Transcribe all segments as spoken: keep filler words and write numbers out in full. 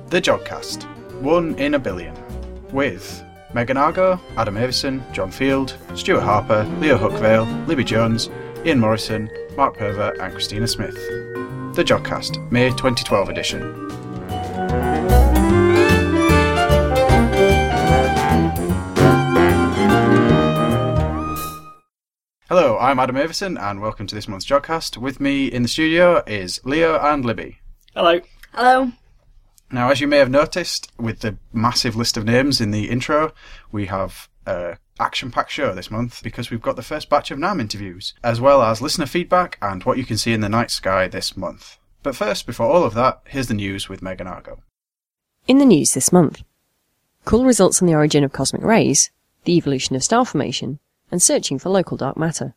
The Jodcast, one in a billion, with Megan Argo, Adam Avison, John Field, Stuart Harper, Leo Hookvale, Libby Jones, Ian Morrison, Mark Perver and Christina Smith. The Jodcast, May twenty twelve edition. Hello, I'm Adam Avison and welcome to this month's Jodcast. With me in the studio is Leo and Libby. Hello. Hello. Now, as you may have noticed, with the massive list of names in the intro, we have an action-packed show this month because we've got the first batch of NAMM interviews, as well as listener feedback and what you can see in the night sky this month. But first, before all of that, here's the news with Megan Argo. In the news this month, cool results on the origin of cosmic rays, the evolution of star formation, and searching for local dark matter.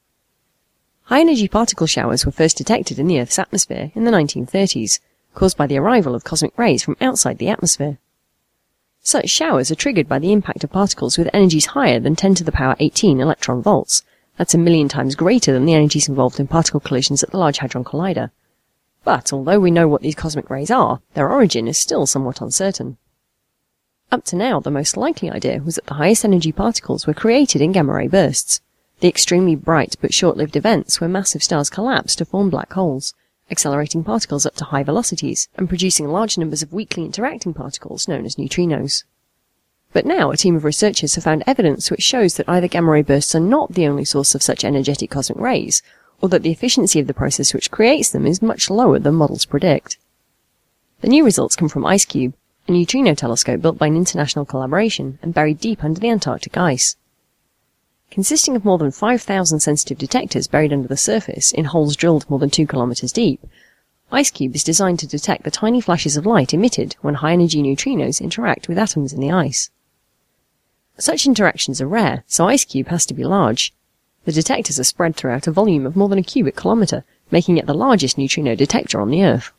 High-energy particle showers were first detected in the Earth's atmosphere in the nineteen thirties, caused by the arrival of cosmic rays from outside the atmosphere. Such showers are triggered by the impact of particles with energies higher than ten to the power eighteen electron volts. That's a million times greater than the energies involved in particle collisions at the Large Hadron Collider. But although we know what these cosmic rays are, their origin is still somewhat uncertain. Up to now, the most likely idea was that the highest energy particles were created in gamma ray bursts, the extremely bright but short-lived events where massive stars collapse to form black holes, accelerating particles up to high velocities and producing large numbers of weakly interacting particles known as neutrinos. But now a team of researchers have found evidence which shows that either gamma ray bursts are not the only source of such energetic cosmic rays, or that the efficiency of the process which creates them is much lower than models predict. The new results come from IceCube, a neutrino telescope built by an international collaboration and buried deep under the Antarctic ice. Consisting of more than five thousand sensitive detectors buried under the surface in holes drilled more than two kilometers deep, IceCube is designed to detect the tiny flashes of light emitted when high-energy neutrinos interact with atoms in the ice. Such interactions are rare, so IceCube has to be large. The detectors are spread throughout a volume of more than a cubic kilometre, making it the largest neutrino detector on the Earth.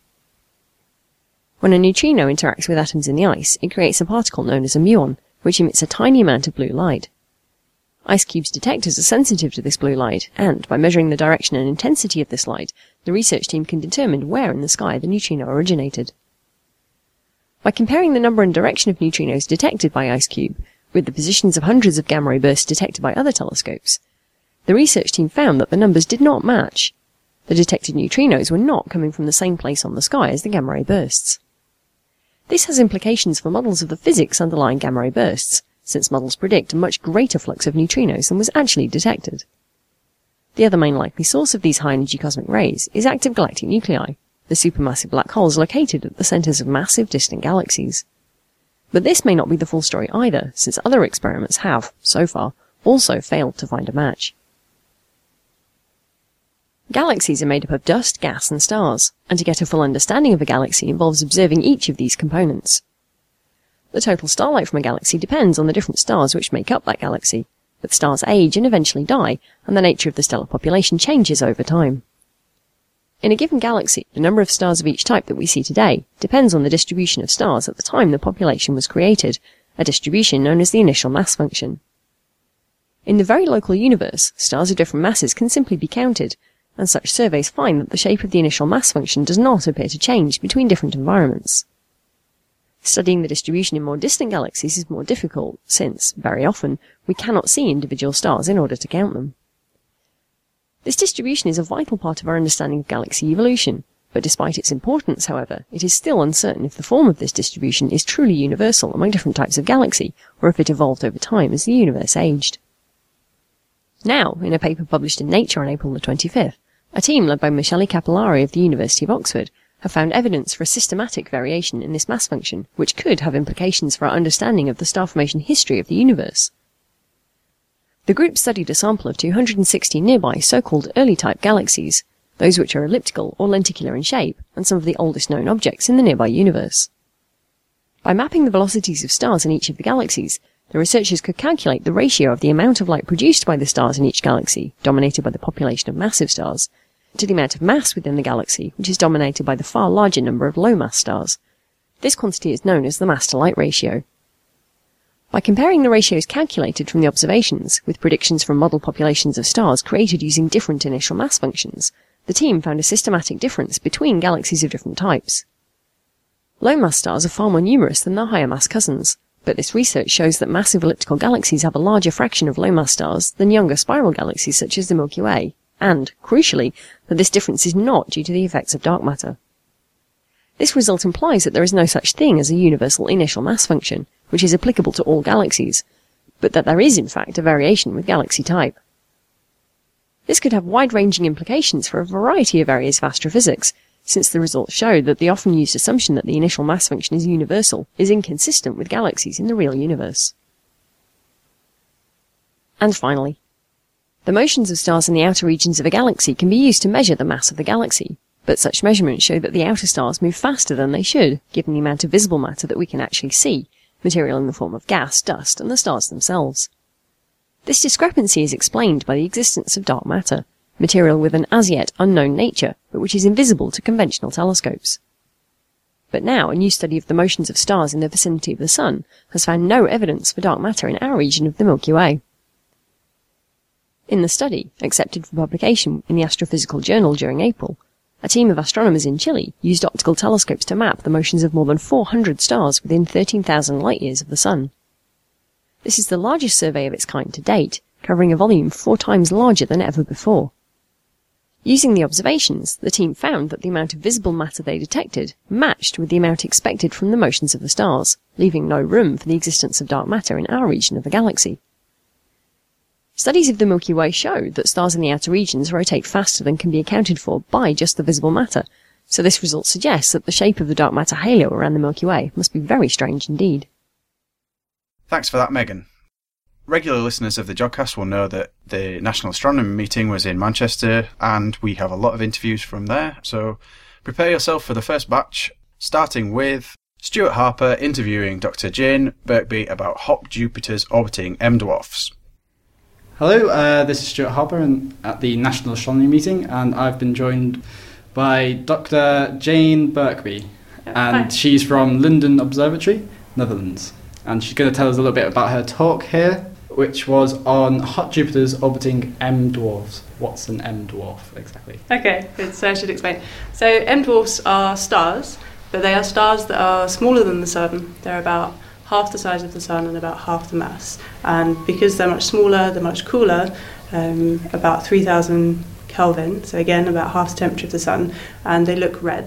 When a neutrino interacts with atoms in the ice, it creates a particle known as a muon, which emits a tiny amount of blue light. IceCube's detectors are sensitive to this blue light, and, by measuring the direction and intensity of this light, the research team can determine where in the sky the neutrino originated. By comparing the number and direction of neutrinos detected by IceCube with the positions of hundreds of gamma ray bursts detected by other telescopes, the research team found that the numbers did not match. The detected neutrinos were not coming from the same place on the sky as the gamma ray bursts. This has implications for models of the physics underlying gamma ray bursts, since models predict a much greater flux of neutrinos than was actually detected. The other main likely source of these high-energy cosmic rays is active galactic nuclei, the supermassive black holes located at the centres of massive distant galaxies. But this may not be the full story either, since other experiments have, so far, also failed to find a match. Galaxies are made up of dust, gas, and stars, and to get a full understanding of a galaxy involves observing each of these components. The total starlight from a galaxy depends on the different stars which make up that galaxy, but stars age and eventually die, and the nature of the stellar population changes over time. In a given galaxy, the number of stars of each type that we see today depends on the distribution of stars at the time the population was created, a distribution known as the initial mass function. In the very local universe, stars of different masses can simply be counted, and such surveys find that the shape of the initial mass function does not appear to change between different environments. Studying the distribution in more distant galaxies is more difficult, since, very often, we cannot see individual stars in order to count them. This distribution is a vital part of our understanding of galaxy evolution, but despite its importance, however, it is still uncertain if the form of this distribution is truly universal among different types of galaxy, or if it evolved over time as the universe aged. Now, in a paper published in Nature on April the twenty-fifth, a team led by Michele Capillari of the University of Oxford have found evidence for a systematic variation in this mass function, which could have implications for our understanding of the star formation history of the universe. The group studied a sample of two hundred sixty nearby so-called early-type galaxies, those which are elliptical or lenticular in shape, and some of the oldest known objects in the nearby universe. By mapping the velocities of stars in each of the galaxies, the researchers could calculate the ratio of the amount of light produced by the stars in each galaxy, dominated by the population of massive stars, to the amount of mass within the galaxy, which is dominated by the far larger number of low-mass stars. This quantity is known as the mass-to-light ratio. By comparing the ratios calculated from the observations with predictions from model populations of stars created using different initial mass functions, the team found a systematic difference between galaxies of different types. Low-mass stars are far more numerous than their higher-mass cousins, but this research shows that massive elliptical galaxies have a larger fraction of low-mass stars than younger spiral galaxies such as the Milky Way, and, crucially, that this difference is not due to the effects of dark matter. This result implies that there is no such thing as a universal initial mass function, which is applicable to all galaxies, but that there is in fact a variation with galaxy type. This could have wide-ranging implications for a variety of areas of astrophysics, since the results show that the often used assumption that the initial mass function is universal is inconsistent with galaxies in the real universe. And finally, the motions of stars in the outer regions of a galaxy can be used to measure the mass of the galaxy, but such measurements show that the outer stars move faster than they should, given the amount of visible matter that we can actually see, material in the form of gas, dust, and the stars themselves. This discrepancy is explained by the existence of dark matter, material with an as-yet unknown nature, but which is invisible to conventional telescopes. But now a new study of the motions of stars in the vicinity of the Sun has found no evidence for dark matter in our region of the Milky Way. In the study, accepted for publication in the Astrophysical Journal during April, a team of astronomers in Chile used optical telescopes to map the motions of more than four hundred stars within thirteen thousand light-years of the Sun. This is the largest survey of its kind to date, covering a volume four times larger than ever before. Using the observations, the team found that the amount of visible matter they detected matched with the amount expected from the motions of the stars, leaving no room for the existence of dark matter in our region of the galaxy. Studies of the Milky Way show that stars in the outer regions rotate faster than can be accounted for by just the visible matter, so this result suggests that the shape of the dark matter halo around the Milky Way must be very strange indeed. Thanks for that, Megan. Regular listeners of the Jodcast will know that the National Astronomy Meeting was in Manchester, and we have a lot of interviews from there, so prepare yourself for the first batch, starting with Stuart Harper interviewing Doctor Jane Birkby about hot Jupiters orbiting M-dwarfs. Hello, uh, this is Stuart Harper and, at the National Astronomy Meeting, and I've been joined by Doctor Jane Birkby, and Hi. She's from London Observatory, Netherlands, and she's going to tell us a little bit about her talk here, which was on hot Jupiters orbiting M-dwarfs. What's an M-dwarf exactly? Okay, good, so I should explain. So M-dwarfs are stars, but they are stars that are smaller than the Sun. They're about half the size of the Sun and about half the mass. And because they're much smaller, they're much cooler, um, about three thousand Kelvin, so again about half the temperature of the Sun, and they look red.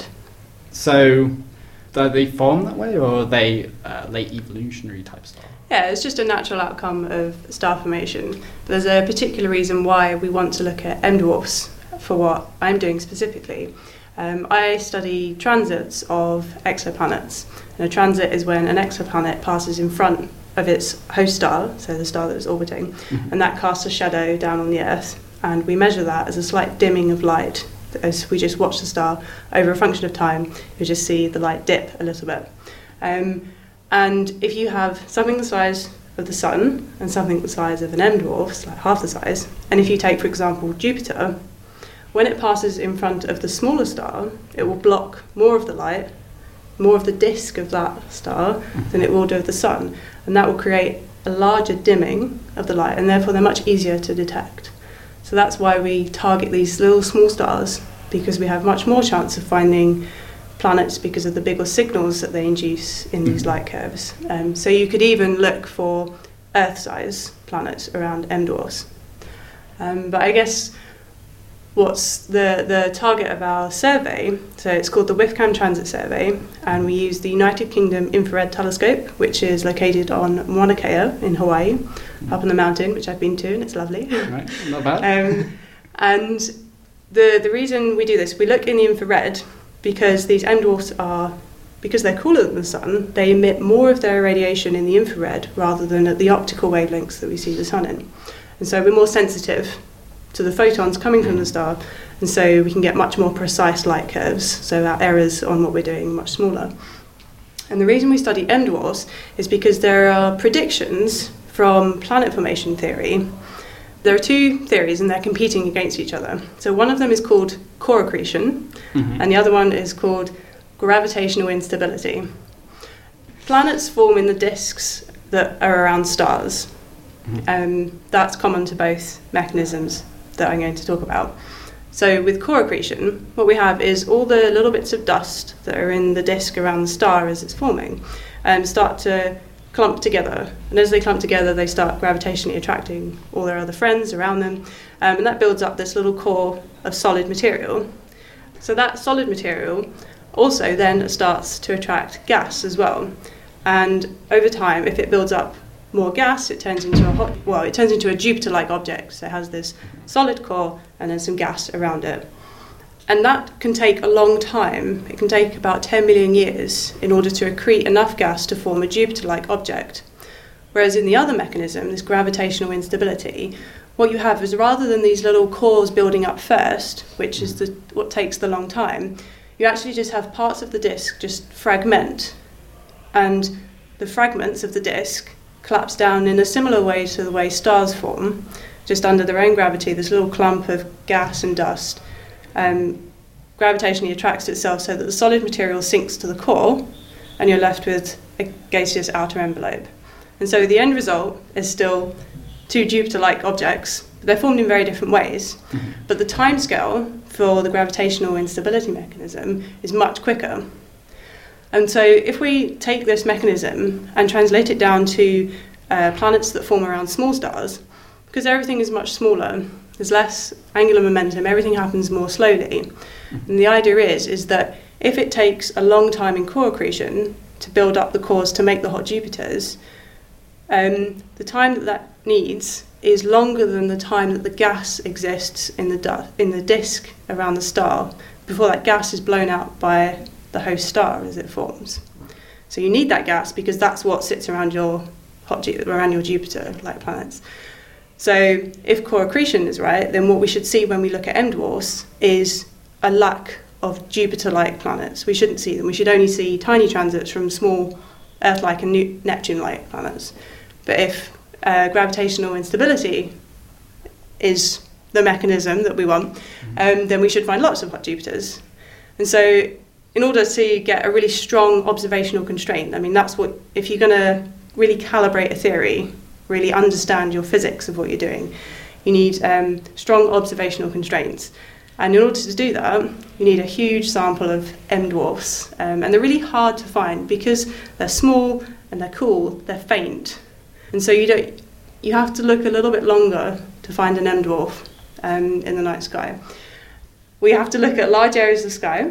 So do they form that way, or are they uh, late evolutionary type stars? Yeah, it's just a natural outcome of star formation. But there's a particular reason why we want to look at M-dwarfs for what I'm doing specifically. Um, I study transits of exoplanets. And a transit is when an exoplanet passes in front of its host star, so the star that it's orbiting, mm-hmm. and that casts a shadow down on the Earth. And we measure that as a slight dimming of light. As we just watch the star over a function of time, you just see the light dip a little bit. Um, and if you have something the size of the Sun and something the size of an M-dwarf, it's like half the size, and if you take, for example, Jupiter, when it passes in front of the smaller star, it will block more of the light, more of the disk of that star than it will do of the Sun, and that will create a larger dimming of the light, and therefore they're much easier to detect. So that's why we target these little small stars, because we have much more chance of finding planets because of the bigger signals that they induce in these light curves. Um, so you could even look for Earth-size planets around M-dwarfs. Um, but I guess what's the, the target of our survey, so it's called the WIFCAM Transit Survey, and we use the United Kingdom Infrared Telescope, which is located on Mauna Kea in Hawaii, up on the mountain, which I've been to, and it's lovely. Right, not bad. um, and the, the reason we do this, we look in the infrared because these M-dwarfs are, because they're cooler than the Sun, they emit more of their radiation in the infrared rather than at the optical wavelengths that we see the Sun in. And so we're more sensitive to the photons coming from the star, and so we can get much more precise light curves, so our errors on what we're doing are much smaller. And the reason we study M-dwarfs is because there are predictions from planet formation theory. There are two theories and they're competing against each other. So one of them is called core accretion, mm-hmm. and the other one is called gravitational instability. Planets form in the disks that are around stars. Mm-hmm. Um, that's common to both mechanisms that I'm going to talk about. So with core accretion, what we have is all the little bits of dust that are in the disk around the star as it's forming um, start to clump together. And as they clump together, they start gravitationally attracting all their other friends around them. Um, and that builds up this little core of solid material. So that solid material also then starts to attract gas as well. And over time, if it builds up more gas, it turns into a hot, well, it turns into a Jupiter-like object. So it has this solid core and then some gas around it. And that can take a long time. It can take about ten million years in order to accrete enough gas to form a Jupiter-like object. Whereas in the other mechanism, this gravitational instability, what you have is rather than these little cores building up first, which is the, what takes the long time, you actually just have parts of the disk just fragment. And the fragments of the disk collapse down in a similar way to the way stars form, just under their own gravity, this little clump of gas and dust um, gravitationally attracts itself so that the solid material sinks to the core and you're left with a gaseous outer envelope. And so the end result is still two Jupiter-like objects, but they're formed in very different ways. Mm-hmm. But the timescale for the gravitational instability mechanism is much quicker. And so if we take this mechanism and translate it down to uh, planets that form around small stars, because everything is much smaller, there's less angular momentum, everything happens more slowly. Mm-hmm. And the idea is, is that if it takes a long time in core accretion to build up the cores to make the hot Jupiters, um, the time that that needs is longer than the time that the gas exists in the du- in the disk around the star before that gas is blown out by the host star as it forms. So you need that gas because that's what sits around your hot Ju- around your Jupiter-like planets. So if core accretion is right, then what we should see when we look at M dwarfs is a lack of Jupiter-like planets. We shouldn't see them. We should only see tiny transits from small Earth-like and New- Neptune-like planets. But if uh, gravitational instability is the mechanism that we want, um, then we should find lots of hot Jupiters. And so in order to get a really strong observational constraint, I mean, that's what, if you're going to really calibrate a theory, really understand your physics of what you're doing, you need um, strong observational constraints. And in order to do that, you need a huge sample of M dwarfs. Um, and they're really hard to find because they're small and they're cool, they're faint. And so you don't, you have to look a little bit longer to find an M dwarf um, in the night sky. We have to look at large areas of the sky.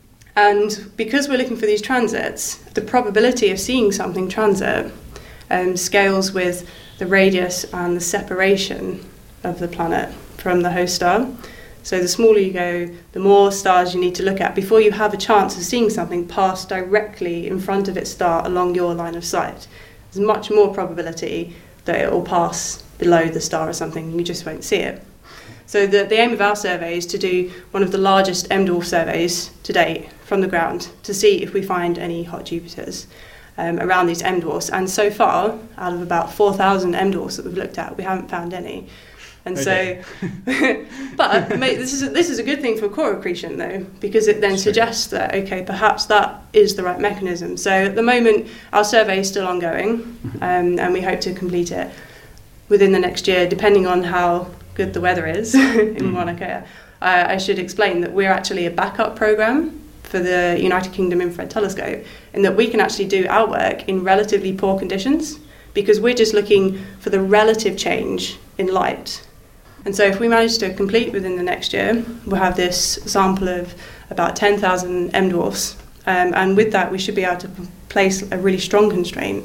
And because we're looking for these transits, the probability of seeing something transit um, scales with the radius and the separation of the planet from the host star. So the smaller you go, the more stars you need to look at before you have a chance of seeing something pass directly in front of its star along your line of sight. There's much more probability that it will pass below the star or something and you just won't see it. So the, the aim of our survey is to do one of the largest M dwarf surveys to date from the ground to see if we find any hot Jupiters um, around these M dwarfs. And so far, out of about four thousand M dwarfs that we've looked at, we haven't found any. And okay. so, but mate, this is a, this is a good thing for core accretion though, because it then sure. suggests that okay, perhaps that is the right mechanism. So at the moment, our survey is still ongoing, um, and we hope to complete it within the next year, depending on how good the weather is in mm. Mauna Kea. Uh, I should explain that we're actually a backup program for the United Kingdom Infrared Telescope, in that we can actually do our work in relatively poor conditions because we're just looking for the relative change in light. And so if we manage to complete within the next year, we'll have this sample of about ten thousand M dwarfs. Um, and with that, we should be able to p- place a really strong constraint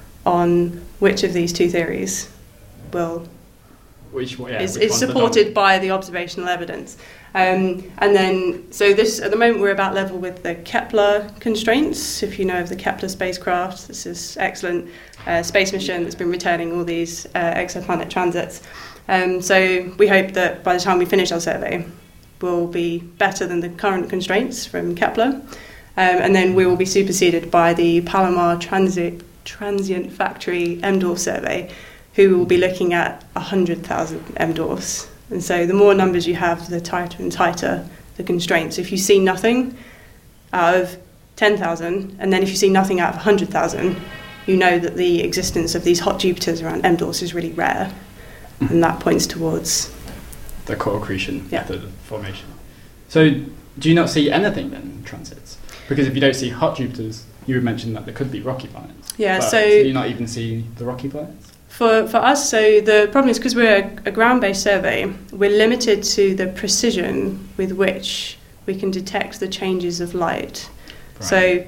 on which of these two theories will which, yeah, is, which is supported the by the observational evidence. Um, and then, so this, at the moment, we're about level with the Kepler constraints. If you know of the Kepler spacecraft, this is excellent uh, space mission that's been returning all these uh, exoplanet transits. Um, so we hope that by the time we finish our survey, we'll be better than the current constraints from Kepler. Um, and then we will be superseded by the Palomar Transit, Transient Factory M dwarf survey, who will be looking at one hundred thousand M dwarfs. And so the more numbers you have, the tighter and tighter the constraints. If you see nothing out of ten thousand, and then if you see nothing out of one hundred thousand, you know that the existence of these hot Jupiters around M dwarfs is really rare. And that points towards the core accretion Yeah. method of formation. So do you not see anything then in transits? Because if you don't see hot Jupiters, you would mention that there could be rocky planets. Yeah, But so- do you not even see the rocky planets? For, for us, so the problem is because we're a, a ground-based survey, we're limited to the precision with which we can detect the changes of light. So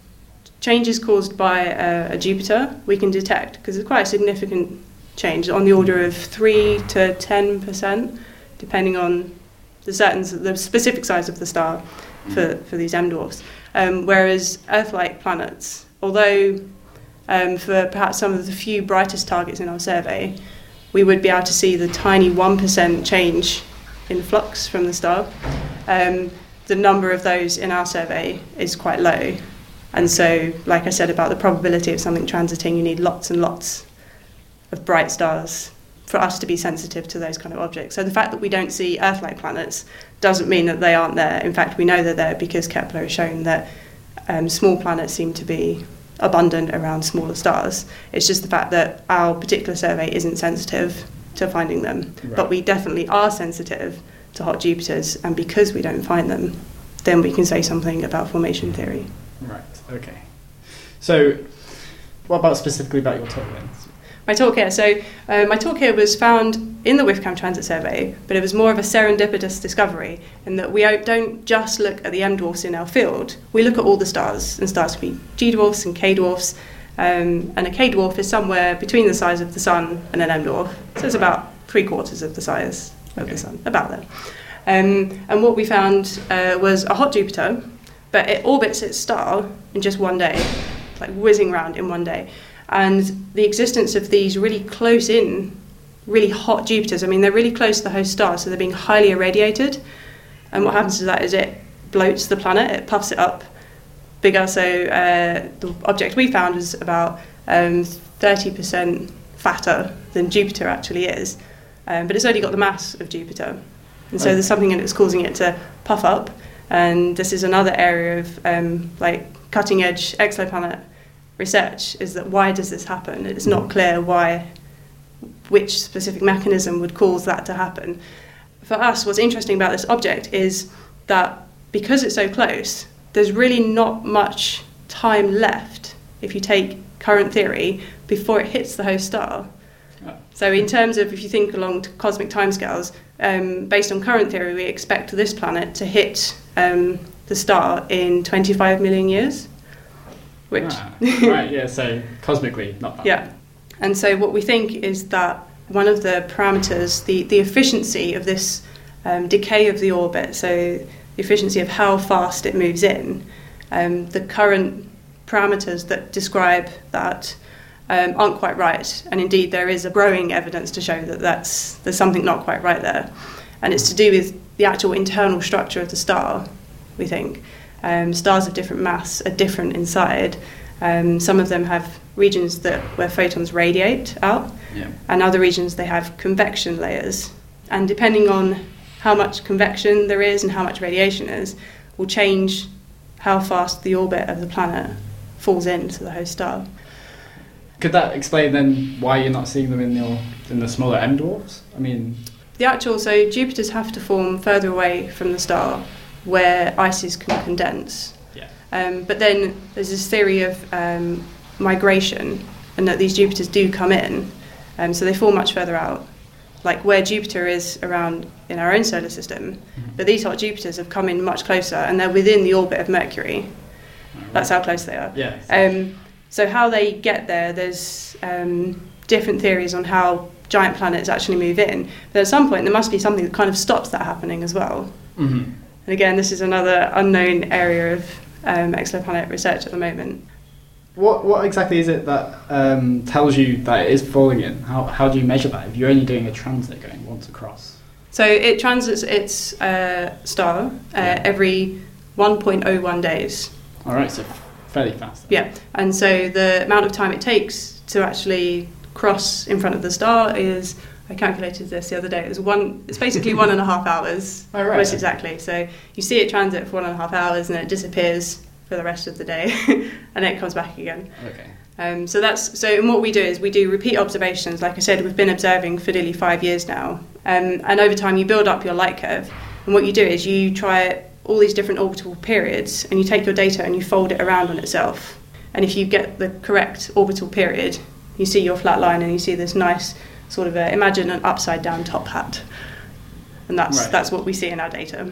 changes caused by a, a Jupiter we can detect because it's quite a significant change on the order of three to ten percent, depending on the certain the specific size of the star for, for these M dwarfs. Um, whereas Earth-like planets, although Um, for perhaps some of the few brightest targets in our survey, we would be able to see the tiny one percent change in flux from the star. Um, the number of those in our survey is quite low. And so, like I said about the probability of something transiting, you need lots and lots of bright stars for us to be sensitive to those kind of objects. So the fact that we don't see Earth-like planets doesn't mean that they aren't there. In fact, we know they're there because Kepler has shown that um, small planets seem to be abundant around smaller stars. It's just the fact that our particular survey isn't sensitive to finding them. Right. But we definitely are sensitive to hot Jupiters, and because we don't find them, then we can say something about formation theory. Right, okay. So what about specifically about your talk then? My talk here, so uh, my talk here was found in the WIFCAM Transit Survey, but it was more of a serendipitous discovery in that we don't just look at the M dwarfs in our field, we look at all the stars, and stars can be G dwarfs and K dwarfs, um, and a K dwarf is somewhere between the size of the Sun and an M dwarf, so it's about three quarters of the size of Okay. the Sun, about there. Um, and what we found uh, was a hot Jupiter, but it orbits its star in just one day, like whizzing around in one day. And the existence of these really close in, really hot Jupiters, I mean, they're really close to the host star, so they're being highly irradiated. And what happens to that is it bloats the planet, it puffs it up bigger. So uh, the object we found was about um, thirty percent fatter than Jupiter actually is. Um, but it's only got the mass of Jupiter. And so Okay. there's something in it that's causing it to puff up. And this is another area of um, like cutting edge exoplanet research, is that why does this happen? It's not clear why, which specific mechanism would cause that to happen. For us, what's interesting about this object is that because it's so close, there's really not much time left, if you take current theory, before it hits the host star. Oh. So in terms of, if you think along to cosmic timescales, um, based on current theory, we expect this planet to hit um, the star in twenty-five million years. Which, Ah, right, yeah, so cosmically not that. yeah. And so what we think is that one of the parameters, the, the efficiency of this um, decay of the orbit, so the efficiency of how fast it moves in, um, the current parameters that describe that um, aren't quite right. And indeed, there is a growing evidence to show that that's, there's something not quite right there. And it's to do with the actual internal structure of the star, we think. Um, stars of different mass are different inside. Um, some of them have regions that where photons radiate out, Yeah. and other regions they have convection layers. And depending on how much convection there is and how much radiation is, will change how fast the orbit of the planet falls into the host star. Could that explain then why you're not seeing them in your in the smaller M dwarfs? I mean, The actual, so Jupiters have to form further away from the star where ices can condense. yeah. Um, but then there's this theory of um, migration, and that these Jupiters do come in, um, so they fall much further out, like where Jupiter is around in our own solar system. Mm-hmm. But these hot Jupiters have come in much closer, and they're within the orbit of Mercury. That's how close they are. Yeah. Um, so how they get there, there's um, different theories on how giant planets actually move in. But at some point, there must be something that kind of stops that happening as well. hmm And again, this is another unknown area of um, exoplanet research at the moment. What what exactly is it that um, tells you that it is falling in? How how do you measure that if you're only doing a transit going once across? So it transits its uh, star uh, Yeah. every one point oh one days. All right, so fairly fast. then. Yeah, and so the amount of time it takes to actually cross in front of the star is, I calculated this the other day, it was one, it's basically one and a half hours, Oh, right. most exactly. So you see it transit for one and a half hours and then it disappears for the rest of the day and then it comes back again. Okay. Um, so that's so. And what we do is we do repeat observations. Like I said, we've been observing for nearly five years now, um, and over time you build up your light curve. And what you do is you try all these different orbital periods, and you take your data and you fold it around on itself. And if you get the correct orbital period, you see your flat line, and you see this nice sort of a, imagine an upside down top hat, and that's right. That's what we see in our data.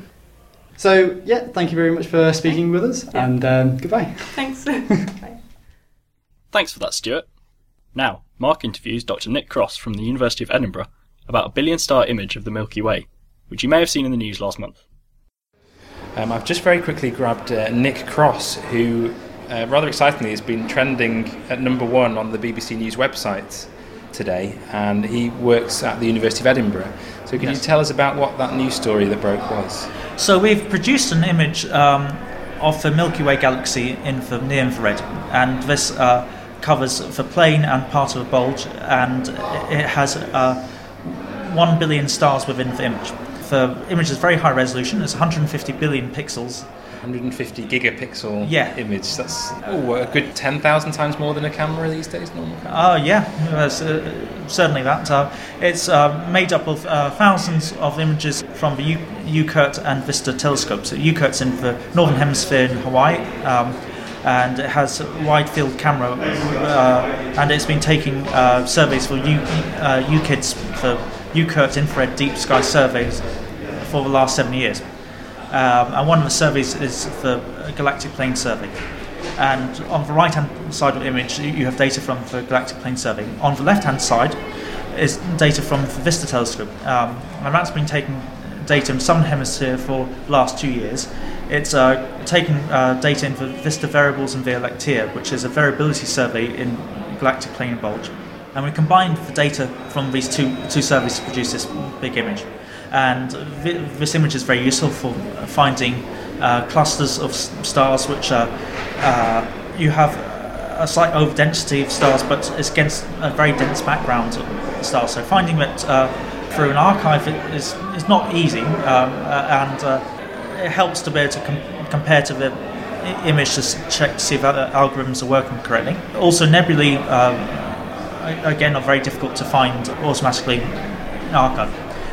So yeah, thank you very much for speaking with us, yeah. and um, goodbye. Thanks. Bye. Thanks for that, Stuart. Now, Mark interviews Doctor Nick Cross from the University of Edinburgh about a billion-star image of the Milky Way, which you may have seen in the news last month. Um, I've just very quickly grabbed uh, Nick Cross, who, uh, rather excitingly, has been trending at number one on the B B C News website today, and he works at the University of Edinburgh. So can yes. you tell us about what that news story that broke was? So we've produced an image um, of the Milky Way galaxy in the near infrared, and this uh, covers the plane and part of the bulge, and it has uh, one billion stars within the image. The image is very high resolution. It's one hundred fifty billion pixels. one hundred fifty gigapixel yeah. image. That's oh, a good ten thousand times more than a camera these days, normal camera. Oh, uh, yeah, that's, uh, certainly that. Uh, it's uh, made up of uh, thousands of images from the U- UCERT and VISTA telescopes. So UCERT's in the Northern Hemisphere in Hawaii, um, and it has a wide field camera, uh, and it's been taking uh, surveys for U- uh, UKIDS, for UCERT infrared deep sky surveys for the last seven years. Um, and one of the surveys is the Galactic Plane Survey. And on the right-hand side of the image, you have data from the Galactic Plane Survey. On the left-hand side is data from the VISTA telescope. Um, and that's been taking data in the Southern Hemisphere for the last two years. It's uh, taking uh, data in the VISTA variables and Via Lactea, which is a variability survey in galactic plane bulge. And we combined the data from these two, two surveys to produce this big image. And this image is very useful for finding uh, clusters of stars which are, uh, you have a slight over density of stars, but it's against a very dense background of stars. So finding that uh, through an archive is is not easy, um, uh, and uh, it helps to be able to com- compare to the image to check to see if other algorithms are working correctly. Also, nebulae um, again are very difficult to find automatically in archive.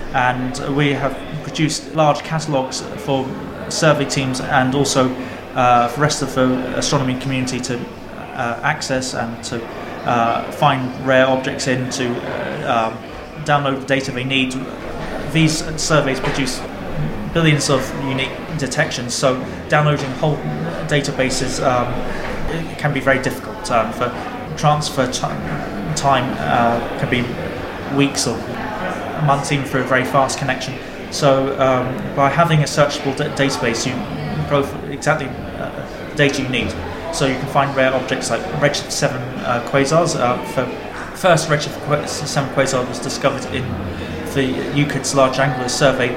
And we have produced large catalogues for survey teams and also uh, for the rest of the astronomy community to uh, access and to uh, find rare objects in, to uh, um, download the data they need. These surveys produce billions of unique detections, so downloading whole databases um, it can be very difficult. Um, for transfer t- time uh, can be weeks or months even for a very fast connection. So um, by having a searchable d- database, you go for exactly uh, the data you need. So you can find rare objects like Redshift seven uh, quasars. Uh, for first Redshift seven quasar was discovered in the UKIDS Large Angular Survey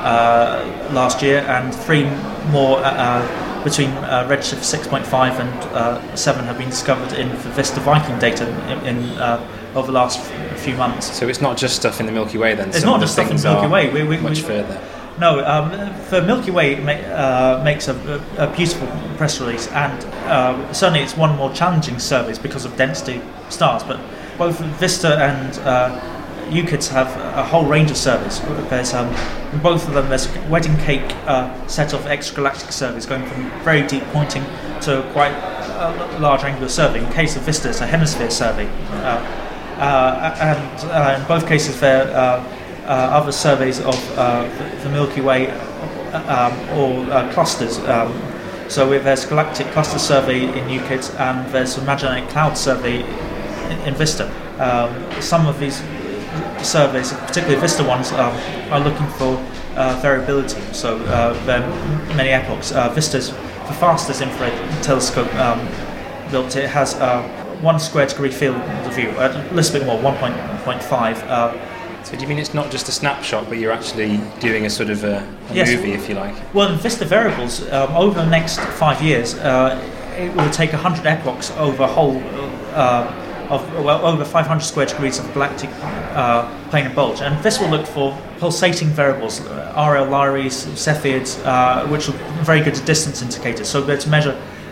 uh, last year, and three more uh, between uh, Redshift six point five and uh, seven have been discovered in the VISTA Viking data in, in uh, over the last few months. So it's not just stuff in the Milky Way then? It's not just stuff in the Milky Way. We, we, much we, further. No, um, the Milky Way ma- uh, makes a, a beautiful press release, and uh, certainly it's one of the more challenging surveys because of density of stars, but both VISTA and uh, UKIDS have a whole range of surveys. There's um, in both of them there's a wedding cake uh, set of extragalactic surveys going from very deep pointing to quite a large angular survey. In case of VISTA, it's a hemisphere survey. Uh, Uh, and uh, in both cases there are uh, uh, other surveys of uh, the Milky Way um, or uh, clusters. Um, so there's Galactic Cluster Survey in UKIDS and there's the Magellanic Cloud Survey in, in VISTA. Um, some of these surveys, particularly VISTA ones, um, are looking for uh, variability. So uh, there are many epochs. Uh, VISTA's the fastest infrared telescope um, built. It has uh, one square degree field of view, a little bit more, one point five. Uh, so do you mean it's not just a snapshot, but you're actually doing a sort of a, a yes. movie, if you like? Well, in VISTA variables, um, over the next five years, uh, it will take one hundred epochs over a whole uh, of well over five hundred square degrees of galactic uh, planar bulge, and this will look for pulsating variables, uh, R L Lyrae, Cepheids, uh, which are very good distance indicators. So they're to measure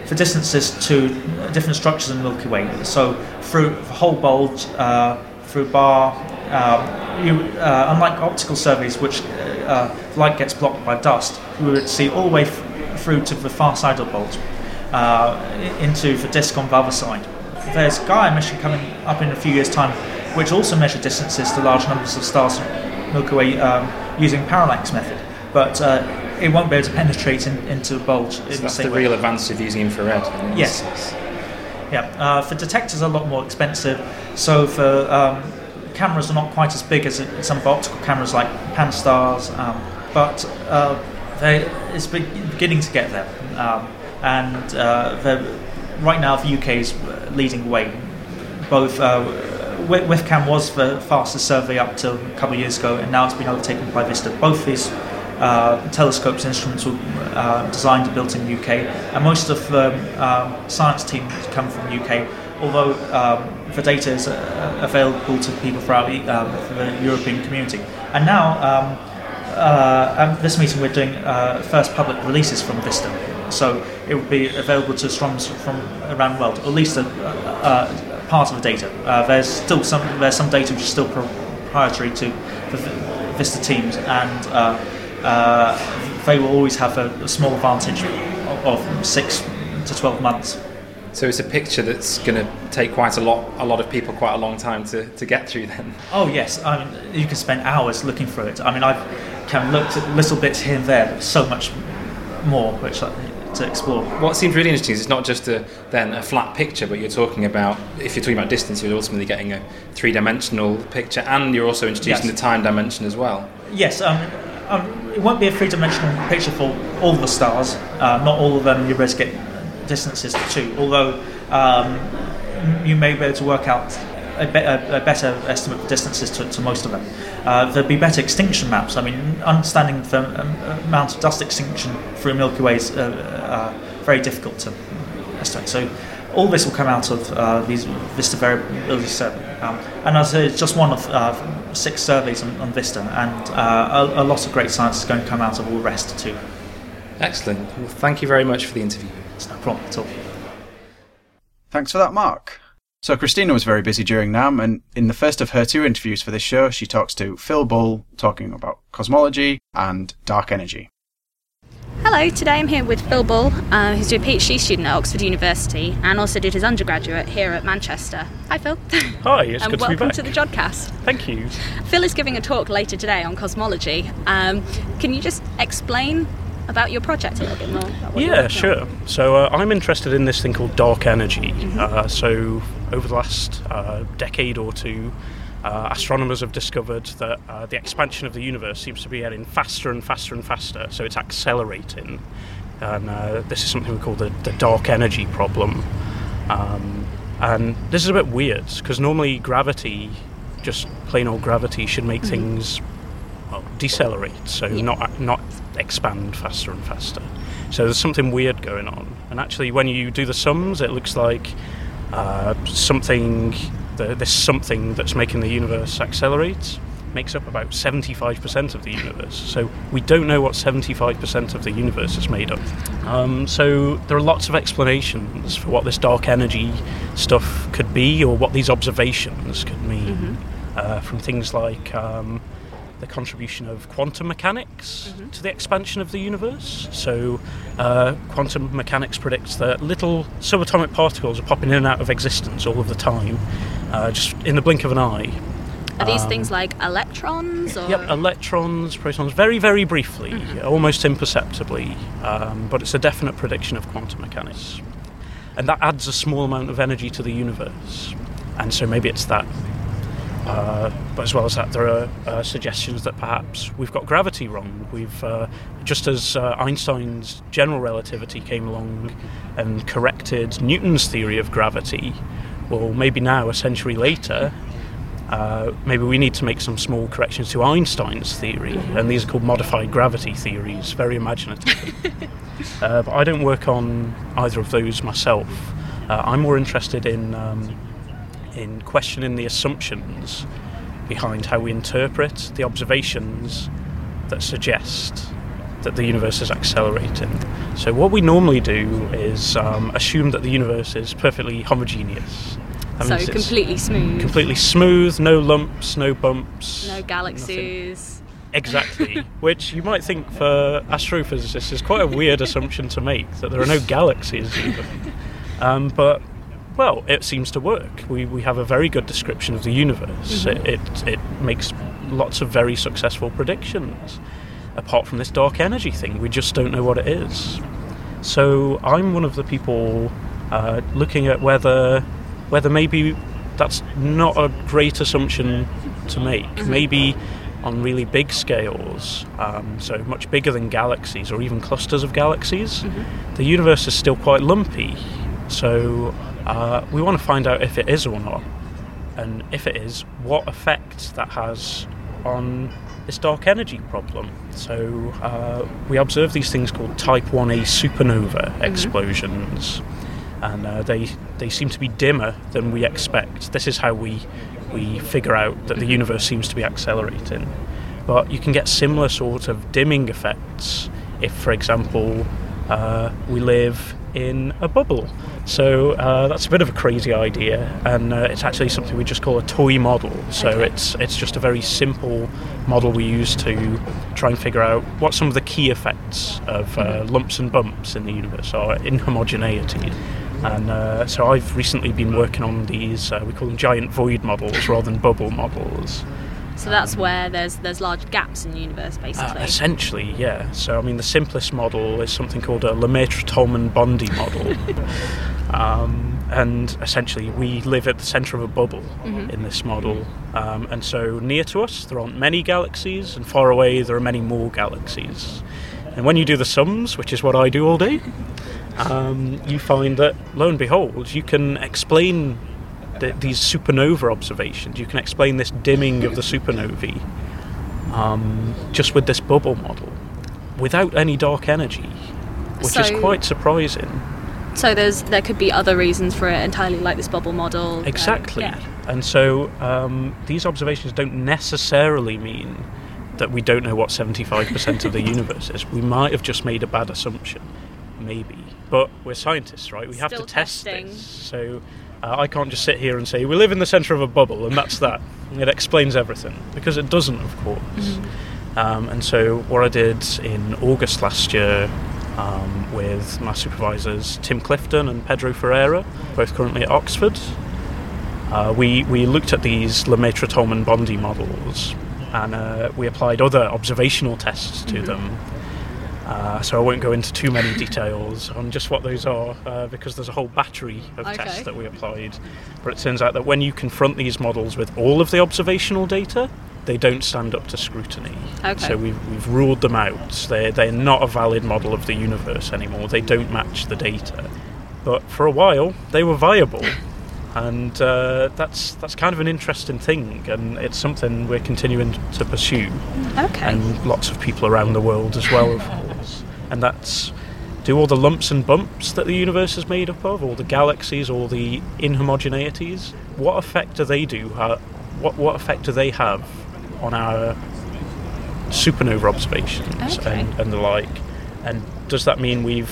for distances to different structures in the Milky Way. So through the whole bulge, uh, through bar, um, you, uh, unlike optical surveys, which uh, light gets blocked by dust, we would see all the way f- through to the far side of the bulge, uh, into the disk on the other side. There's Gaia mission coming up in a few years' time, which also measure distances to large numbers of stars in Milky Way um, using parallax method, but uh, it won't be able to penetrate in, into the bulge. So in that's the same the way. real advantage of using infrared. Yes. Yeah. Uh, for detectors, are a lot more expensive. So for um, cameras are not quite as big as it, some of the optical cameras like Pan-STARRS, um, but uh, they, it's be- beginning to get there. Um, and uh, right now, the U K is leading the way. Both uh, WIFCAM was the fastest survey up till a couple of years ago, and now it's been overtaken by VISTA. Both these uh, telescopes instruments were uh, designed and built in the U K, and most of the um, science teams come from the U K, although um, the data is uh, available to people throughout the, um, the European community. And now, um, uh, at this meeting, we're doing uh, first public releases from VISTA, so it would be available to astronomers from around the world, or at least a, a, a part of the data. Uh, there's still some there's some data which is still proprietary to the VISTA teams, and uh, uh, they will always have a, a small advantage of, of six to twelve months. So it's a picture that's going to take quite a lot, a lot of people quite a long time to, to get through. Then. Oh yes, I mean you can spend hours looking through it. I mean I've kind of looked at little bits here and there, but so much more which I, to explore. What seems really interesting is it's not just a then a flat picture, but you're talking about, if you're talking about distance, you're ultimately getting a three-dimensional picture, and you're also introducing Yes. the time dimension as well. Yes, um, um, it won't be a three-dimensional picture for all the stars. Uh, not all of them you'll be able to get distances to, although um, you may be able to work out a, be- a, a better estimate of distances to, to most of them. Uh, there'd be better extinction maps. I mean, understanding the um, amount of dust extinction through Milky Way is uh, uh, very difficult to estimate. So all this will come out of uh, these VISTA Variability Survey. Um, and as I say, it's just one of uh, six surveys on, on VISTA, and uh, a, a lot of great science is going to come out of all the rest too. Excellent. Well, thank you very much for the interview. It's no problem at all. Thanks for that, Mark. So Christina was very busy during NAMM, and in the first of her two interviews for this show, she talks to Phil Bull, talking about cosmology and dark energy. Hello, today I'm here with Phil Bull, uh, who's a PhD student at Oxford University and also did his undergraduate here at Manchester. Hi Phil. Hi, it's and good to be welcome back. to the Jodcast. Thank you. Phil is giving a talk later today on cosmology. Um, can you just explain about your project a little bit more? About what you're Yeah, working sure. on? So uh, I'm interested in this thing called dark energy. Mm-hmm. Uh, so over the last uh, decade or two, uh, astronomers have discovered that uh, the expansion of the universe seems to be getting faster and faster and faster. So it's accelerating. And uh, this is something we call the, the dark energy problem. Um, and this is a bit weird, because normally gravity, just plain old gravity, should make Mm-hmm. things well, decelerate, so Yeah. not not expand faster and faster. So there's something weird going on. And actually, when you do the sums, it looks like uh, something, the, this something that's making the universe accelerate makes up about seventy-five percent of the universe. So we don't know what seventy-five percent of the universe is made of. Um, so there are lots of explanations for what this dark energy stuff could be, or what these observations could mean, Mm-hmm. uh, from things like um, the contribution of quantum mechanics Mhm. to the expansion of the universe. So uh, quantum mechanics predicts that little subatomic particles are popping in and out of existence all of the time, uh, just in the blink of an eye. Are these Um, things like electrons? Or? Yep, electrons, protons, very, very briefly, Mhm. almost imperceptibly, um, but it's a definite prediction of quantum mechanics. And that adds a small amount of energy to the universe. And so maybe it's that. Uh, but as well as that, there are uh, suggestions that perhaps we've got gravity wrong. We've uh, just as uh, Einstein's general relativity came along and corrected Newton's theory of gravity, well, maybe now, a century later, uh, maybe we need to make some small corrections to Einstein's theory, and these are called modified gravity theories, very imaginative. uh, but I don't work on either of those myself. Uh, I'm more interested in um, in questioning the assumptions behind how we interpret the observations that suggest that the universe is accelerating. So what we normally do is um, assume that the universe is perfectly homogeneous. That so means it's completely smooth. Completely smooth, no lumps, no bumps. No galaxies. Nothing. Exactly, which you might think for astrophysicists is quite a weird assumption to make, that there are no galaxies even. Um, but, well, it seems to work. We we have a very good description of the universe. Mm-hmm. It, it it makes lots of very successful predictions. Apart from this dark energy thing, we just don't know what it is. So I'm one of the people uh, looking at whether whether maybe that's not a great assumption to make. Mm-hmm. Maybe on really big scales, um, so much bigger than galaxies or even clusters of galaxies, mm-hmm. the universe is still quite lumpy. So uh, we want to find out if it is or not, and if it is, what effect that has on this dark energy problem. So uh, we observe these things called Type one A supernova mm-hmm. explosions, and uh, they they seem to be dimmer than we expect. This is how we we figure out that the universe seems to be accelerating. But you can get similar sort of dimming effects if, for example, uh, we live in a bubble. So uh, that's a bit of a crazy idea, and uh, it's actually something we just call a toy model. So okay. it's it's just a very simple model we use to try and figure out what some of the key effects of uh, mm-hmm. lumps and bumps in the universe are, inhomogeneity. And uh, so I've recently been working on these, uh, we call them giant void models rather than bubble models. So that's where there's there's large gaps in the universe, basically. Uh, essentially, yeah. So I mean, the simplest model is something called a Lemaitre-Tolman-Bondy model, um, and essentially we live at the centre of a bubble mm-hmm. in this model. Um, and so near to us there aren't many galaxies, and far away there are many more galaxies. And when you do the sums, which is what I do all day, um, you find that lo and behold, you can explain The, these supernova observations. You can explain this dimming of the supernovae um, just with this bubble model without any dark energy, which so, is quite surprising. So there's there could be other reasons for it entirely, like this bubble model. Exactly. Um, yeah. And so um, these observations don't necessarily mean that we don't know what seventy-five percent of the universe is. We might have just made a bad assumption, maybe. But we're scientists, right? We Still have to test testing. this. So Uh, I can't just sit here and say, we live in the centre of a bubble and that's that. It explains everything, because it doesn't, of course. Mm-hmm. Um, and so what I did in August last year um, with my supervisors, Tim Clifton and Pedro Ferreira, both currently at Oxford, uh, we, we looked at these Lemaitre-Tolman-Bondy models, and uh, we applied other observational tests to mm-hmm. them. Uh, so I won't go into too many details on just what those are, uh, because there's a whole battery of okay. tests that we applied. But it turns out that when you confront these models with all of the observational data, they don't stand up to scrutiny. Okay. So we've, we've ruled them out. They're, they're not a valid model of the universe anymore. They don't match the data. But for a while, they were viable. And uh, that's that's kind of an interesting thing, and it's something we're continuing to pursue. Okay. And lots of people around the world as well, of course. And that's, do all the lumps and bumps that the universe is made up of, all the galaxies, all the inhomogeneities, what effect do they do? Uh, what what effect do they have on our supernova observations okay. and, and the like? And does that mean we've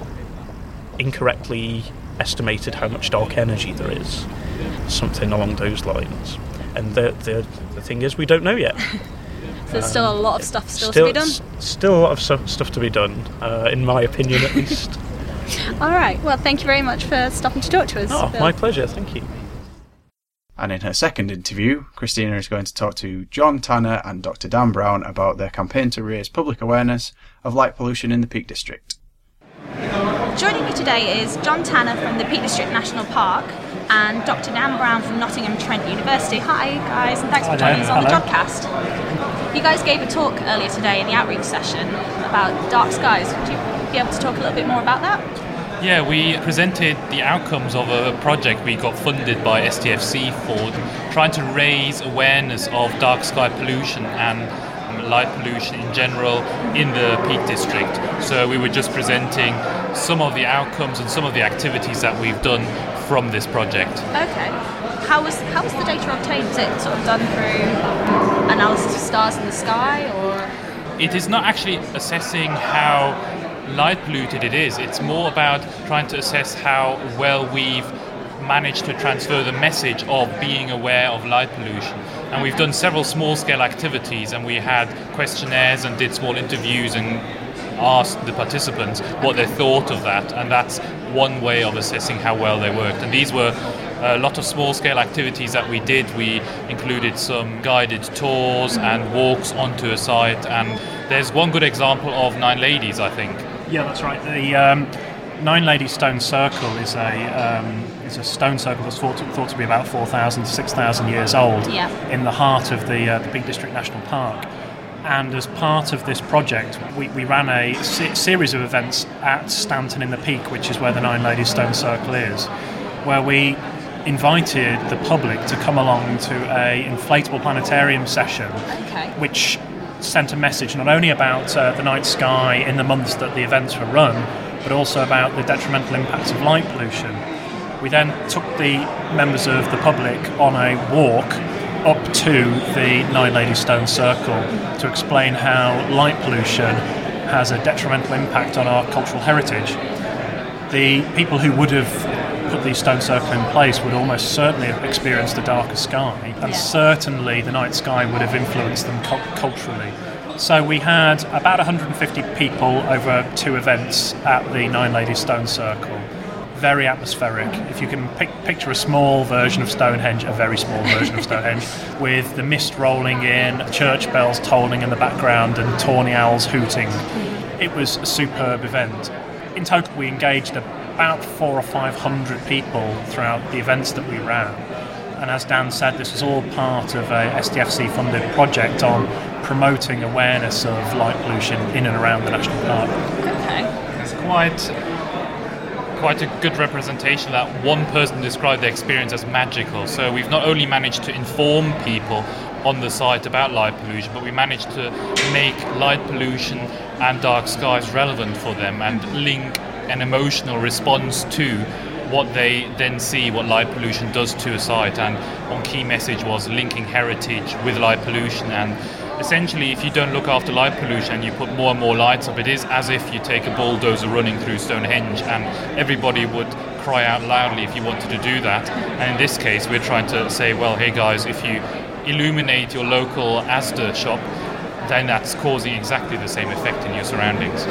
incorrectly estimated how much dark energy there is? Something along those lines. And the the, the thing is, we don't know yet. So there's um, still a lot of stuff still, still to be done? S- still a lot of su- stuff to be done, uh, in my opinion at least. All right, well, thank you very much for stopping to talk to us. Oh, Bill. my pleasure, thank you. And in her second interview, Christina is going to talk to John Tanner and Doctor Dan Brown about their campaign to raise public awareness of light pollution in the Peak District. Joining me today is John Tanner from the Peak District National Park and Doctor Dan Brown from Nottingham Trent University. Hi guys, and thanks for joining us on the Jodcast. You guys gave a talk earlier today in the outreach session about dark skies. Would you be able to talk a little bit more about that? Yeah, we presented the outcomes of a project we got funded by S T F C for trying to raise awareness of dark sky pollution and light pollution in general in the Peak District. So we were just presenting some of the outcomes and some of the activities that we've done from this project. Okay. How was how was the data obtained? Was it sort of done through analysis of stars in the sky, or? it is not actually assessing how light polluted it is. It's more about trying to assess how well we've managed to transfer the message of being aware of light pollution. And we've done several small-scale activities, and we had questionnaires and did small interviews and asked the participants what they thought of that, and that's one way of assessing how well they worked. And these were a lot of small-scale activities that we did. We included some guided tours and walks onto a site, and there's one good example of Nine Ladies, I think. Yeah, that's right. The um, Nine Ladies Stone Circle is a um, is a stone circle that's thought to, thought to be about four thousand to six thousand years old, yeah. in the heart of the, uh, the Peak District National Park. And as part of this project, we, we ran a se- series of events at Stanton in the Peak, which is where the Nine Ladies Stone Circle is, where we invited the public to come along to a inflatable planetarium session, okay. which sent a message not only about uh, the night sky in the months that the events were run, but also about the detrimental impacts of light pollution. We then took the members of the public on a walk up to the Nine Ladies Stone Circle to explain how light pollution has a detrimental impact on our cultural heritage. The people who would have put the stone circle in place would almost certainly have experienced a darker sky, and yeah. certainly the night sky would have influenced them cu- culturally. So we had about one hundred fifty people over two events at the Nine Ladies Stone Circle. Very atmospheric. If you can pic- picture a small version of Stonehenge, a very small version of Stonehenge, with the mist rolling in, church bells tolling in the background, and tawny owls hooting. It was a superb event. In total, we engaged about four or five hundred people throughout the events that we ran. And as Dan said, this was all part of a S D F C-funded project on promoting awareness of light pollution in and around the national park. Okay. It's quite... quite a good representation that one person described the experience as magical. So we've not only managed to inform people on the site about light pollution, but we managed to make light pollution and dark skies relevant for them and link an emotional response to what they then see what light pollution does to a site. And one key message was linking heritage with light pollution. And essentially, if you don't look after light pollution and you put more and more lights up, it is as if you take a bulldozer running through Stonehenge, and everybody would cry out loudly if you wanted to do that. And in this case, we're trying to say, well, hey guys, if you illuminate your local Asda shop, then that's causing exactly the same effect in your surroundings.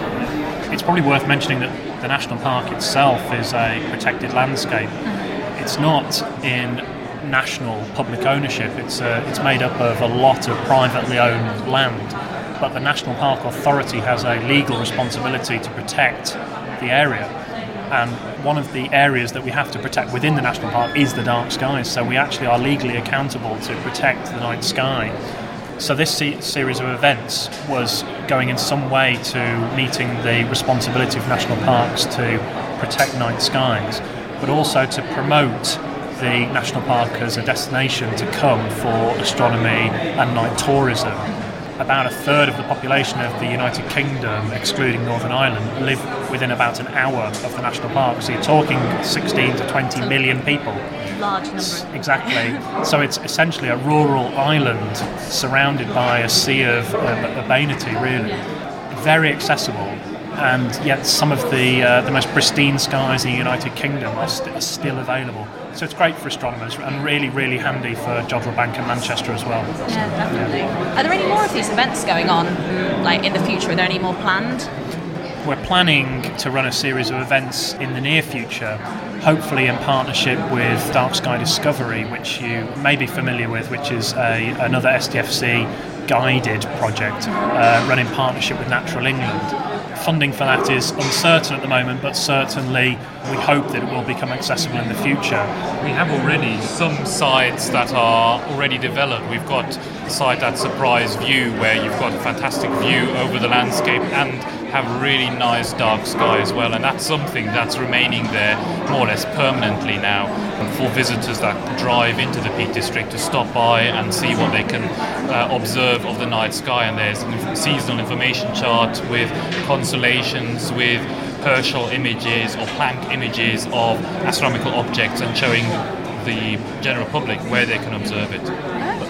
It's probably worth mentioning that the national park itself is a protected landscape. It's not in national public ownership. It's uh, it's made up of a lot of privately owned land, but the National Park Authority has a legal responsibility to protect the area. And one of the areas that we have to protect within the national park is the dark skies. So we actually are legally accountable to protect the night sky. So this se- series of events was going in some way to meeting the responsibility of national parks to protect night skies, but also to promote the national park as a destination to come for astronomy and night tourism. About a third of the population of the United Kingdom, excluding Northern Ireland, live within about an hour of the national park. So you're talking sixteen to twenty million people. Large number. Exactly. So it's essentially a rural island surrounded by a sea of uh, urbanity, really. Very accessible. And yet some of the uh, the most pristine skies in the United Kingdom are, st- are still available. So it's great for astronomers and really, really handy for Jodrell Bank and Manchester as well. Yeah, definitely. Are there any more of these events going on, like in the future? Are there any more planned? We're planning to run a series of events in the near future, hopefully in partnership with Dark Sky Discovery, which you may be familiar with, which is a, another S D F C guided project uh, run in partnership with Natural England. Funding for that is uncertain at the moment, but certainly we hope that it will become accessible in the future. We have already some sites that are already developed. We've got a site at Surprise View where you've got a fantastic view over the landscape and have really nice dark sky as well, and that's something that's remaining there more or less permanently now, and for visitors that drive into the Peak District to stop by and see what they can uh, observe of the night sky. And there's a seasonal information chart with constellations, with Herschel images or Planck images of astronomical objects, and showing the general public where they can observe it. Okay.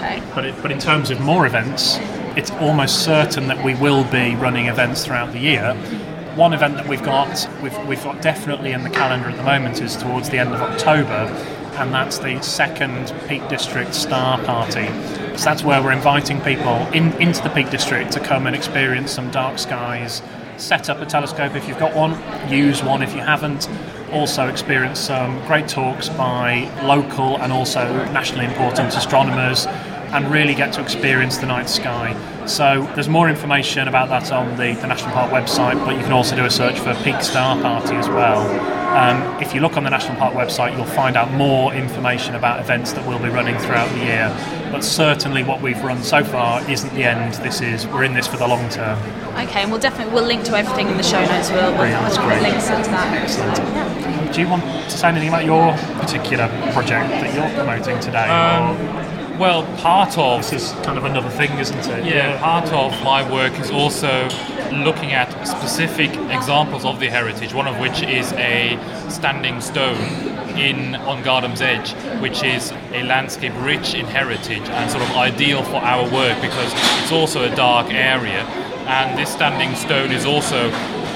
Okay. But it, but in terms of more events, it's almost certain that we will be running events throughout the year. One event that we've got, we've we've got definitely in the calendar at the moment is towards the end of October, and that's the second Peak District Star Party. So that's where we're inviting people in, into the Peak District to come and experience some dark skies, set up a telescope if you've got one, use one if you haven't, also experience some great talks by local and also nationally important astronomers, and really get to experience the night sky. So there's more information about that on the, the National Park website, but you can also do a search for Peak Star Party as well. Um, if you look on the National Park website, you'll find out more information about events that we'll be running throughout the year. But certainly what we've run so far isn't the end. This is we're in this for the long term. Okay, and we'll definitely we'll link to everything in the show notes. We'll, we'll That's put great. links into that. Excellent. Yeah. Do you want to say anything about your particular project that you're promoting today? Um, or? Well, part of... This is kind of another thing, isn't it? Yeah, part of my work is also looking at specific examples of the heritage, one of which is a standing stone in on Gardham's Edge, which is a landscape rich in heritage and sort of ideal for our work because it's also a dark area. And this standing stone is also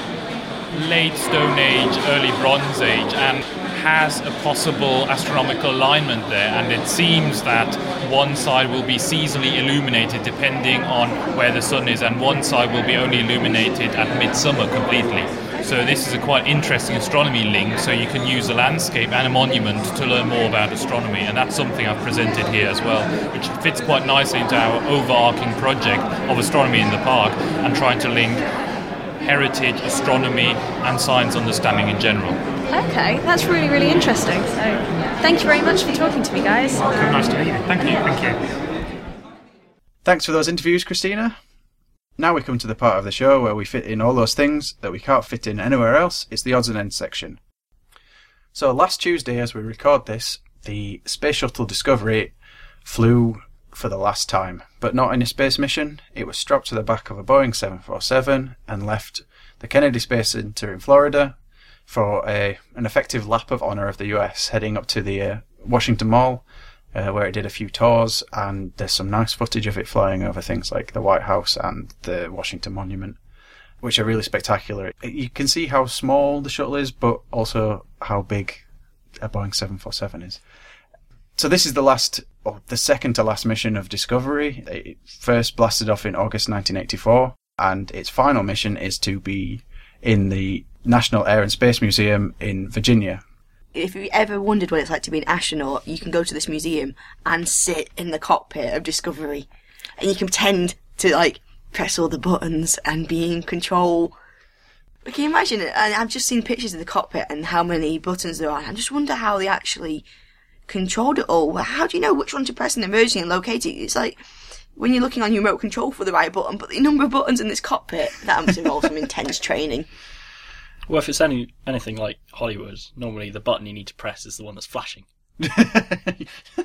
late Stone Age, early Bronze Age, and has a possible astronomical alignment there, and it seems that one side will be seasonally illuminated depending on where the sun is, and one side will be only illuminated at midsummer completely. So this is a quite interesting astronomy link, so you can use a landscape and a monument to learn more about astronomy, and that's something I've presented here as well, which fits quite nicely into our overarching project of astronomy in the park and trying to link heritage, astronomy and science understanding in general. Okay, that's really, really interesting. So thank you very much for talking to me, guys. Welcome, nice to meet you. Thank you, thank you. Thanks for those interviews, Christina. Now we come to the part of the show where we fit in all those things that we can't fit in anywhere else. It's the odds and ends section. So last Tuesday, as we record this, the Space Shuttle Discovery flew for the last time, but not in a space mission. It was strapped to the back of a Boeing seven forty-seven and left the Kennedy Space Center in Florida for a an effective lap of honour of the U S, heading up to the uh, Washington Mall, uh, where it did a few tours, and there's some nice footage of it flying over things like the White House and the Washington Monument, which are really spectacular. You can see how small the shuttle is, but also how big a Boeing seven forty-seven is. So this is the last, or the second to last mission of Discovery. It first blasted off in August nineteen eighty-four, and its final mission is to be in the National Air and Space Museum in Virginia. If you ever wondered what it's like to be an astronaut, you can go to this museum and sit in the cockpit of Discovery, and you can pretend to like press all the buttons and be in control. But can you imagine it? And I've just seen pictures of the cockpit and how many buttons there are, and I just wonder how they actually controlled it all. How do you know which one to press in emergency and locate it? It's like when you're looking on your remote control for the right button, but the number of buttons in this cockpit, that must involve some intense training. Well, if it's any anything like Hollywood, normally the button you need to press is the one that's flashing. I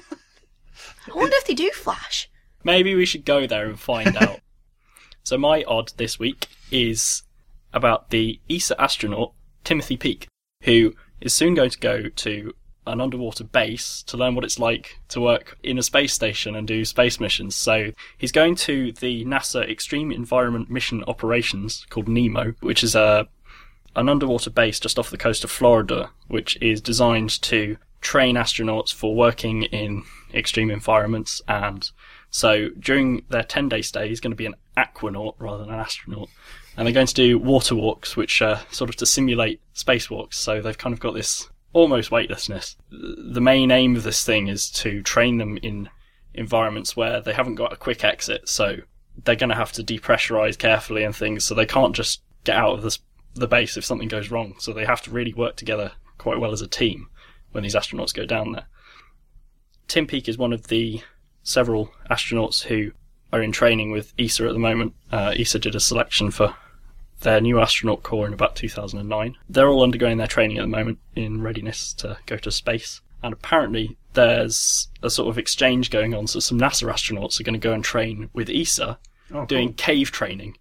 wonder if they do flash. Maybe we should go there and find out. So my odd this week is about the E S A astronaut Timothy Peake, who is soon going to go to an underwater base to learn what it's like to work in a space station and do space missions. So he's going to the NASA Extreme Environment Mission Operations, called NEMO, which is a an underwater base just off the coast of Florida, which is designed to train astronauts for working in extreme environments. And so during their ten-day stay, he's going to be an aquanaut rather than an astronaut. And they're going to do water walks, which are sort of to simulate spacewalks. So they've kind of got this almost weightlessness. The main aim of this thing is to train them in environments where they haven't got a quick exit. So they're going to have to depressurize carefully and things. So they can't just get out of this the base if something goes wrong, so they have to really work together quite well as a team when these astronauts go down there. Tim Peake is one of the several astronauts who are in training with E S A at the moment. Uh, E S A did a selection for their new astronaut corps in about two thousand nine. They're all undergoing their training at the moment in readiness to go to space, and apparently there's a sort of exchange going on, so some NASA astronauts are going to go and train with E S A. Oh, doing cool. Cave training.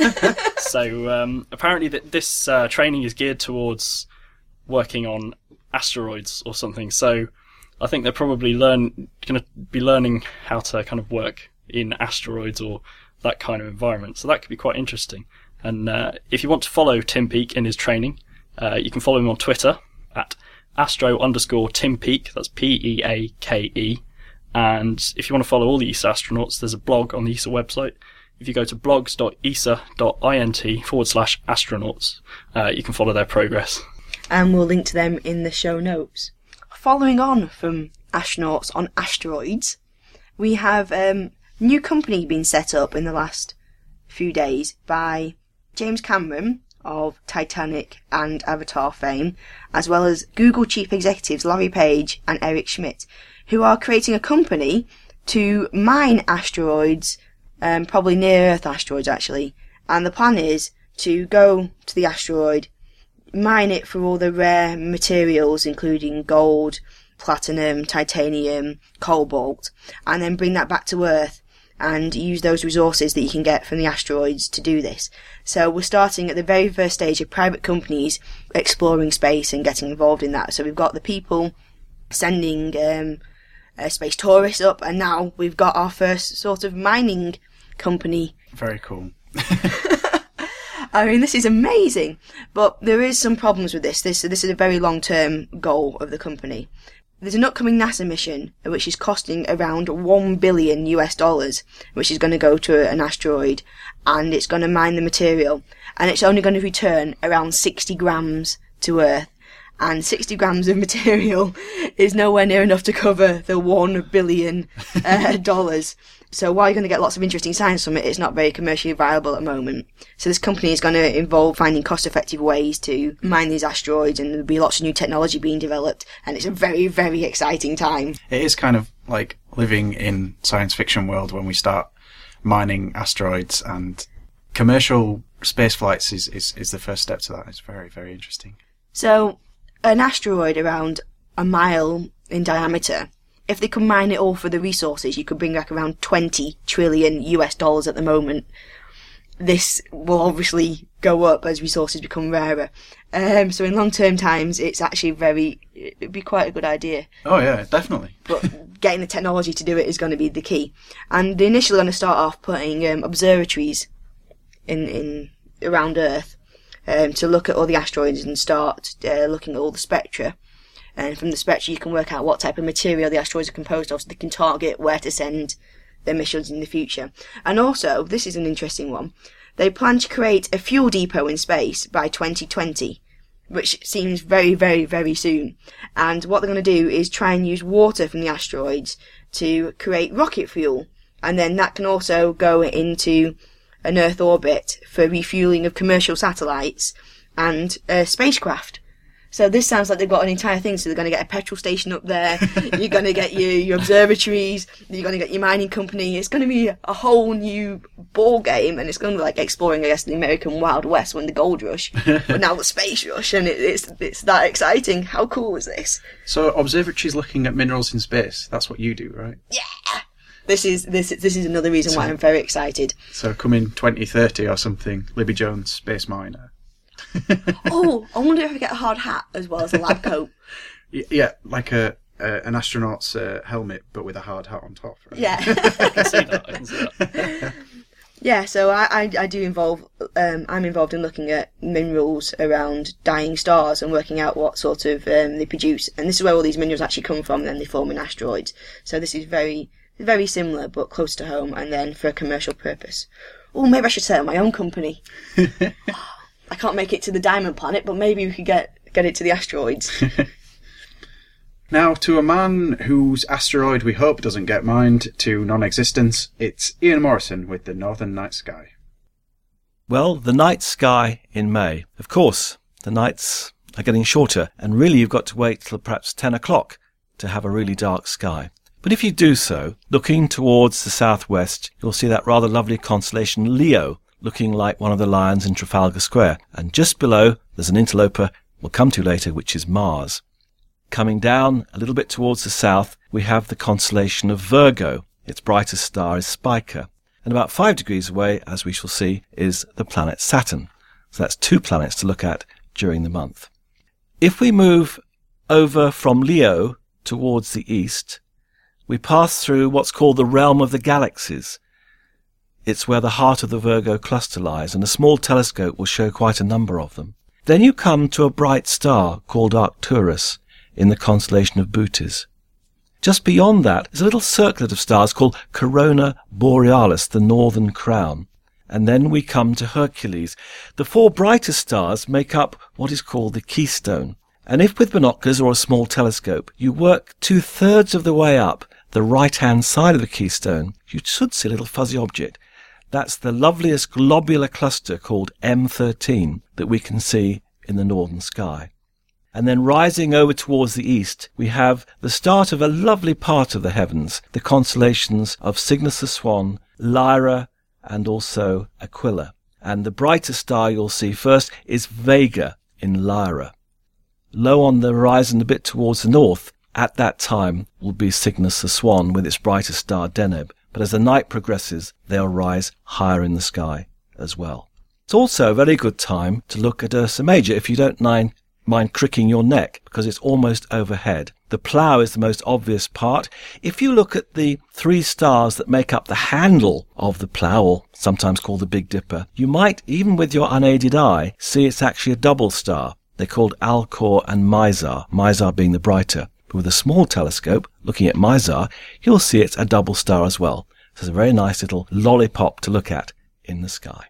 So um, apparently th- this uh, training is geared towards working on asteroids or something. So I think they're probably learn going to be learning how to kind of work in asteroids or that kind of environment. So that could be quite interesting. And uh, if you want to follow Tim Peake in his training, uh, you can follow him on Twitter at astro underscore Tim Peake. That's P E A K E. And if you want to follow all the E S A astronauts, there's a blog on the E S A website. If you go to blogs.esa.int forward slash astronauts, uh, you can follow their progress. And we'll link to them in the show notes. Following on from astronauts on asteroids, we have a um, new company being set up in the last few days by James Cameron of Titanic and Avatar fame, as well as Google chief executives Larry Page and Eric Schmidt, who are creating a company to mine asteroids, um, probably near-Earth asteroids actually, and the plan is to go to the asteroid, mine it for all the rare materials including gold, platinum, titanium, cobalt, and then bring that back to Earth and use those resources that you can get from the asteroids to do this. So we're starting at the very first stage of private companies exploring space and getting involved in that. So we've got the people sending um, uh, space tourists up, and now we've got our first sort of mining company. Very cool. I mean, this is amazing, but there is some problems with this. This this is a very long-term goal of the company. There's an upcoming NASA mission which is costing around one billion U S dollars, which is going to go to an asteroid, and it's going to mine the material, and it's only going to return around sixty grams to Earth. And sixty grams of material is nowhere near enough to cover the one billion uh, dollars. So while you're going to get lots of interesting science from it, it's not very commercially viable at the moment. So this company is going to involve finding cost-effective ways to mine these asteroids, and there'll be lots of new technology being developed, and it's a very, very exciting time. It is kind of like living in science fiction world when we start mining asteroids, and commercial space flights is, is, is the first step to that. It's very, very interesting. So an asteroid around a mile in diameter, if they could mine it all for the resources, you could bring back around twenty trillion U S dollars at the moment. This will obviously go up as resources become rarer. Um, so in long-term times, it's actually very, it'd be quite a good idea. Oh yeah, definitely. But getting the technology to do it is going to be the key. And they're initially going to start off putting um, observatories in, in around Earth um, to look at all the asteroids and start uh, looking at all the spectra. And from the spectra, you can work out what type of material the asteroids are composed of, so they can target where to send their missions in the future. And also, this is an interesting one, they plan to create a fuel depot in space by twenty twenty, which seems very, very, very soon. And what they're going to do is try and use water from the asteroids to create rocket fuel. And then that can also go into an Earth orbit for refueling of commercial satellites and uh, spacecraft. So this sounds like they've got an entire thing. So they're going to get a petrol station up there. You're going to get your, your observatories. You're going to get your mining company. It's going to be a whole new ball game, and it's going to be like exploring, I guess, the American Wild West when the gold rush, but now the space rush, and it, it's it's that exciting. How cool is this? So observatories looking at minerals in space. That's what you do, right? Yeah. This is this this is another reason why I'm very excited. So come in twenty thirty or something, Libby Jones, space miner. Oh, I wonder if I get a hard hat as well as a lab coat. Yeah, like a uh, an astronaut's uh, helmet, but with a hard hat on top. Right? Yeah, I can see that. I can see that. Yeah, so I, I, I do involve. Um, I'm involved in looking at minerals around dying stars and working out what sort of um, they produce, and this is where all these minerals actually come from. And then they form in asteroids. So this is very very similar, but close to home, and then for a commercial purpose. Oh, maybe I should set up my own company. I can't make it to the Diamond Planet, but maybe we could get get it to the asteroids. Now, to a man whose asteroid we hope doesn't get mined to non-existence, it's Ian Morrison with the Northern Night Sky. Well, the night sky in May. Of course, the nights are getting shorter, and really you've got to wait till perhaps ten o'clock to have a really dark sky. But if you do so, looking towards the southwest, you'll see that rather lovely constellation Leo, looking like one of the lions in Trafalgar Square. And just below, there's an interloper we'll come to later, which is Mars. Coming down a little bit towards the south, we have the constellation of Virgo. Its brightest star is Spica. And about five degrees away, as we shall see, is the planet Saturn. So that's two planets to look at during the month. If we move over from Leo towards the east, we pass through what's called the realm of the galaxies. It's where the heart of the Virgo cluster lies, and a small telescope will show quite a number of them. Then you come to a bright star called Arcturus in the constellation of Bootes. Just beyond that is a little circlet of stars called Corona Borealis, the northern crown. And then we come to Hercules. The four brightest stars make up what is called the keystone. And if with binoculars or a small telescope you work two-thirds of the way up the right-hand side of the keystone, you should see a little fuzzy object. That's the loveliest globular cluster called M thirteen that we can see in the northern sky. And then rising over towards the east, we have the start of a lovely part of the heavens, the constellations of Cygnus the Swan, Lyra, and also Aquila. And the brightest star you'll see first is Vega in Lyra. Low on the horizon a bit towards the north, at that time, will be Cygnus the Swan with its brightest star Deneb. But as the night progresses, they'll rise higher in the sky as well. It's also a very good time to look at Ursa Major if you don't mind, mind cricking your neck, because it's almost overhead. The plough is the most obvious part. If you look at the three stars that make up the handle of the plough, or sometimes called the Big Dipper, you might, even with your unaided eye, see it's actually a double star. They're called Alcor and Mizar, Mizar being the brighter. But with a small telescope, looking at Mizar, you'll see it's a double star as well. So it's a very nice little lollipop to look at in the sky.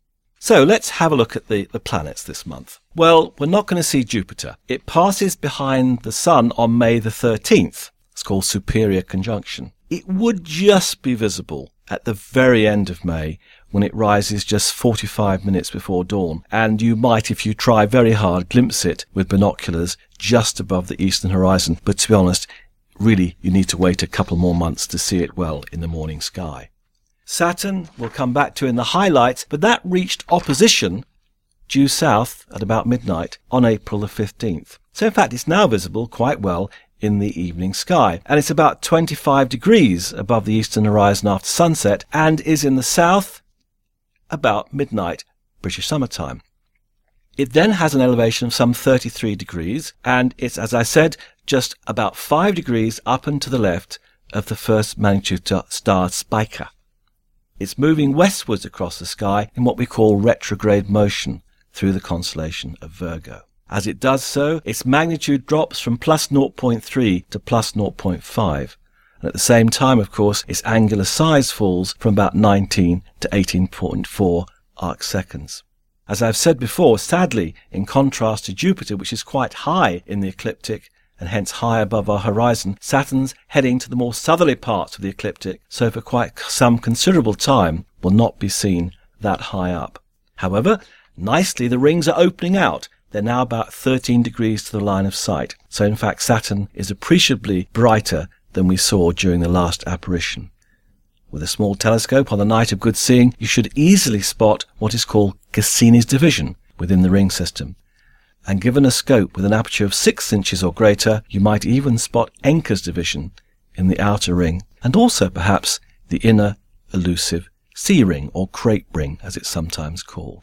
So let's have a look at the, the planets this month. Well, we're not going to see Jupiter. It passes behind the Sun on May the thirteenth. It's called Superior Conjunction. It would just be visible at the very end of May when it rises just forty-five minutes before dawn. And you might, if you try very hard, glimpse it with binoculars just above the eastern horizon. But to be honest, really, you need to wait a couple more months to see it well in the morning sky. Saturn we'll come back to in the highlights, but that reached opposition due south at about midnight on April the fifteenth. So in fact, it's now visible quite well in the evening sky, and it's about twenty-five degrees above the eastern horizon after sunset, and is in the south about midnight British summertime. It then has an elevation of some thirty-three degrees, and it's, as I said, just about five degrees up and to the left of the first magnitude star Spica. It's moving westwards across the sky in what we call retrograde motion through the constellation of Virgo. As it does so, its magnitude drops from plus zero point three to plus zero point five. And at the same time, of course, its angular size falls from about nineteen to eighteen point four arc seconds. As I've said before, sadly, in contrast to Jupiter, which is quite high in the ecliptic, and hence high above our horizon, Saturn's heading to the more southerly parts of the ecliptic, so for quite some considerable time will not be seen that high up. However, nicely the rings are opening out. They're now about thirteen degrees to the line of sight. So in fact, Saturn is appreciably brighter than we saw during the last apparition. With a small telescope on the night of good seeing, you should easily spot what is called Cassini's division within the ring system. And given a scope with an aperture of six inches or greater, you might even spot Encke's division in the outer ring, and also perhaps the inner elusive C ring, or crepe ring as it's sometimes called.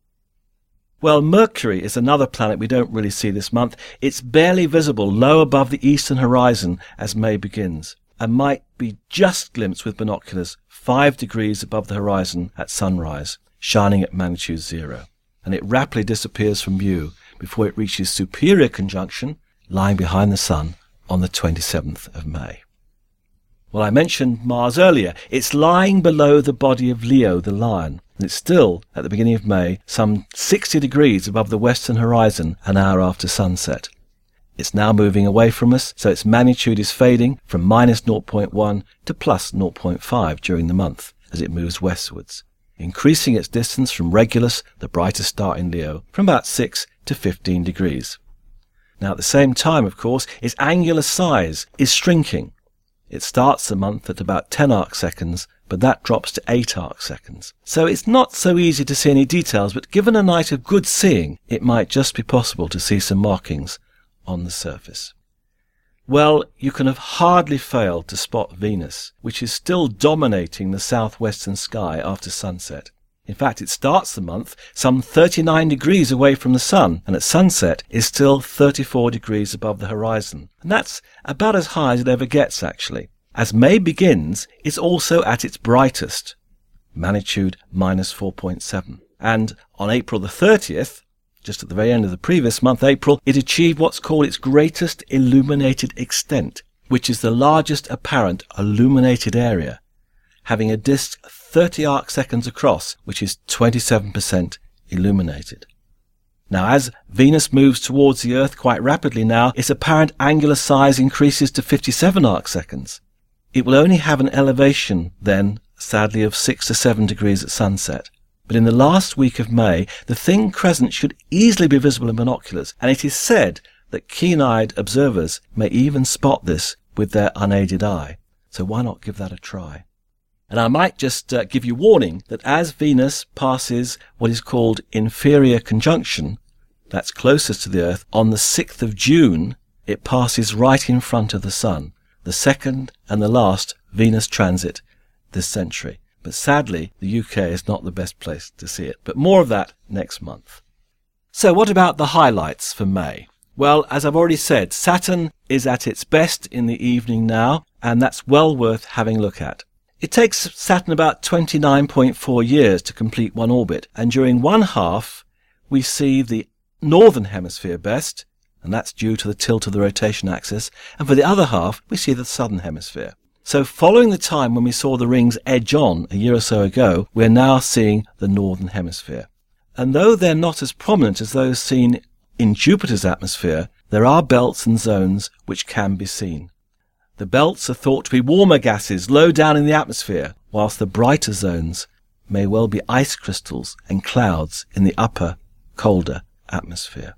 Well, Mercury is another planet we don't really see this month. It's barely visible low above the eastern horizon as May begins, and might be just glimpsed with binoculars five degrees above the horizon at sunrise, shining at magnitude zero. And it rapidly disappears from view before it reaches superior conjunction, lying behind the Sun on the twenty-seventh of May. Well, I mentioned Mars earlier. It's lying below the body of Leo, the lion, and it's still, at the beginning of May, some sixty degrees above the western horizon an hour after sunset. It's now moving away from us, so its magnitude is fading from minus zero point one to plus zero point five during the month as it moves westwards, increasing its distance from Regulus, the brightest star in Leo, from about six to fifteen degrees. Now at the same time, of course, its angular size is shrinking. It starts the month at about ten arc seconds, but that drops to eight arc seconds. So it's not so easy to see any details, but given a night of good seeing, it might just be possible to see some markings on the surface. Well, you can have hardly failed to spot Venus, which is still dominating the southwestern sky after sunset. In fact, it starts the month some thirty-nine degrees away from the sun, and at sunset is still thirty-four degrees above the horizon. And that's about as high as it ever gets, actually. As May begins, it's also at its brightest, magnitude minus four point seven. And on April the thirtieth, just at the very end of the previous month, April, it achieved what's called its greatest illuminated extent, which is the largest apparent illuminated area, having a disk thirty arc seconds across, which is twenty-seven percent illuminated. Now, as Venus moves towards the Earth quite rapidly now, its apparent angular size increases to fifty-seven arc seconds. It will only have an elevation then, sadly, of six to seven degrees at sunset. But in the last week of May, the thing crescent should easily be visible in binoculars, and it is said that keen-eyed observers may even spot this with their unaided eye. So why not give that a try? And I might just uh, give you warning that as Venus passes what is called inferior conjunction, that's closest to the Earth, on the sixth of June, it passes right in front of the Sun, the second and the last Venus transit this century. But sadly, the U K is not the best place to see it. But more of that next month. So what about the highlights for May? Well, as I've already said, Saturn is at its best in the evening now, and that's well worth having a look at. It takes Saturn about twenty-nine point four years to complete one orbit, and during one half we see the northern hemisphere best, and that's due to the tilt of the rotation axis, and for the other half we see the southern hemisphere. So following the time when we saw the rings edge on a year or so ago, we're now seeing the northern hemisphere. And though they're not as prominent as those seen in Jupiter's atmosphere, there are belts and zones which can be seen. The belts are thought to be warmer gases low down in the atmosphere, whilst the brighter zones may well be ice crystals and clouds in the upper, colder atmosphere.